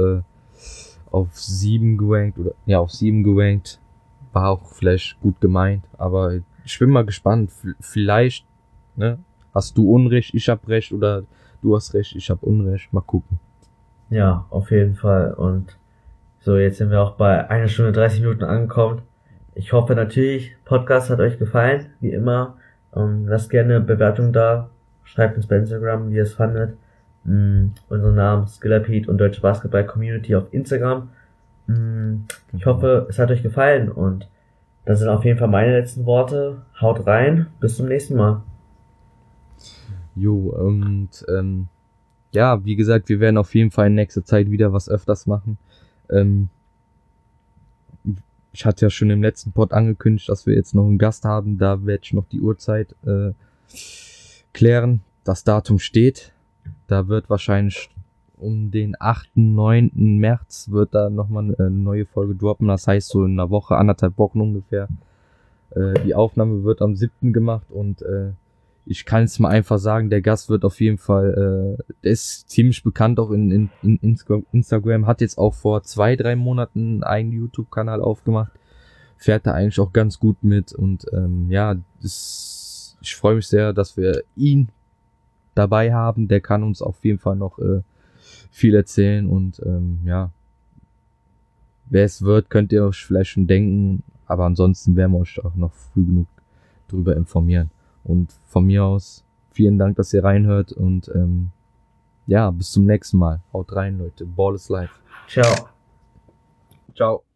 [SPEAKER 2] 7 gerankt, oder ja, auf 7 gerankt. War auch vielleicht gut gemeint, aber ich bin mal gespannt. Vielleicht, ne, hast du Unrecht, ich hab Recht, oder du hast Recht, ich hab Unrecht. Mal gucken.
[SPEAKER 3] Ja, auf jeden Fall. Und so, jetzt sind wir auch bei 1 Stunde 30 Minuten angekommen. Ich hoffe natürlich, Podcast hat euch gefallen, wie immer. Lasst gerne eine Bewertung da. Schreibt uns bei Instagram, wie ihr es fandet. Unseren Namen Skillerpete und Deutsche Basketball Community auf Instagram. Ich hoffe, es hat euch gefallen, und das sind auf jeden Fall meine letzten Worte. Haut rein, bis zum nächsten Mal.
[SPEAKER 2] Jo, und ja, wie gesagt, wir werden auf jeden Fall in nächster Zeit wieder was öfters machen. Ich hatte ja schon im letzten Pod angekündigt, dass wir jetzt noch einen Gast haben. Da werde ich noch die Uhrzeit klären. Das Datum steht. Da wird wahrscheinlich um den 8., 9. März wird da nochmal eine neue Folge droppen. Das heißt so in einer Woche, 1,5 Wochen ungefähr. Die Aufnahme wird am 7. gemacht, und ich kann jetzt mal einfach sagen, der Gast wird auf jeden Fall, der ist ziemlich bekannt auch in Instagram, hat jetzt auch vor 2-3 Monaten einen eigenen YouTube-Kanal aufgemacht, fährt da eigentlich auch ganz gut mit, und ja, ich freue mich sehr, dass wir ihn dabei haben. Der kann uns auf jeden Fall noch viel erzählen, und ja, wer es wird, könnt ihr euch vielleicht schon denken, aber ansonsten werden wir euch auch noch früh genug drüber informieren. Und von mir aus, vielen Dank, dass ihr reinhört, und ja, bis zum nächsten Mal. Haut rein, Leute. Ball is life.
[SPEAKER 3] Ciao.
[SPEAKER 2] Ciao.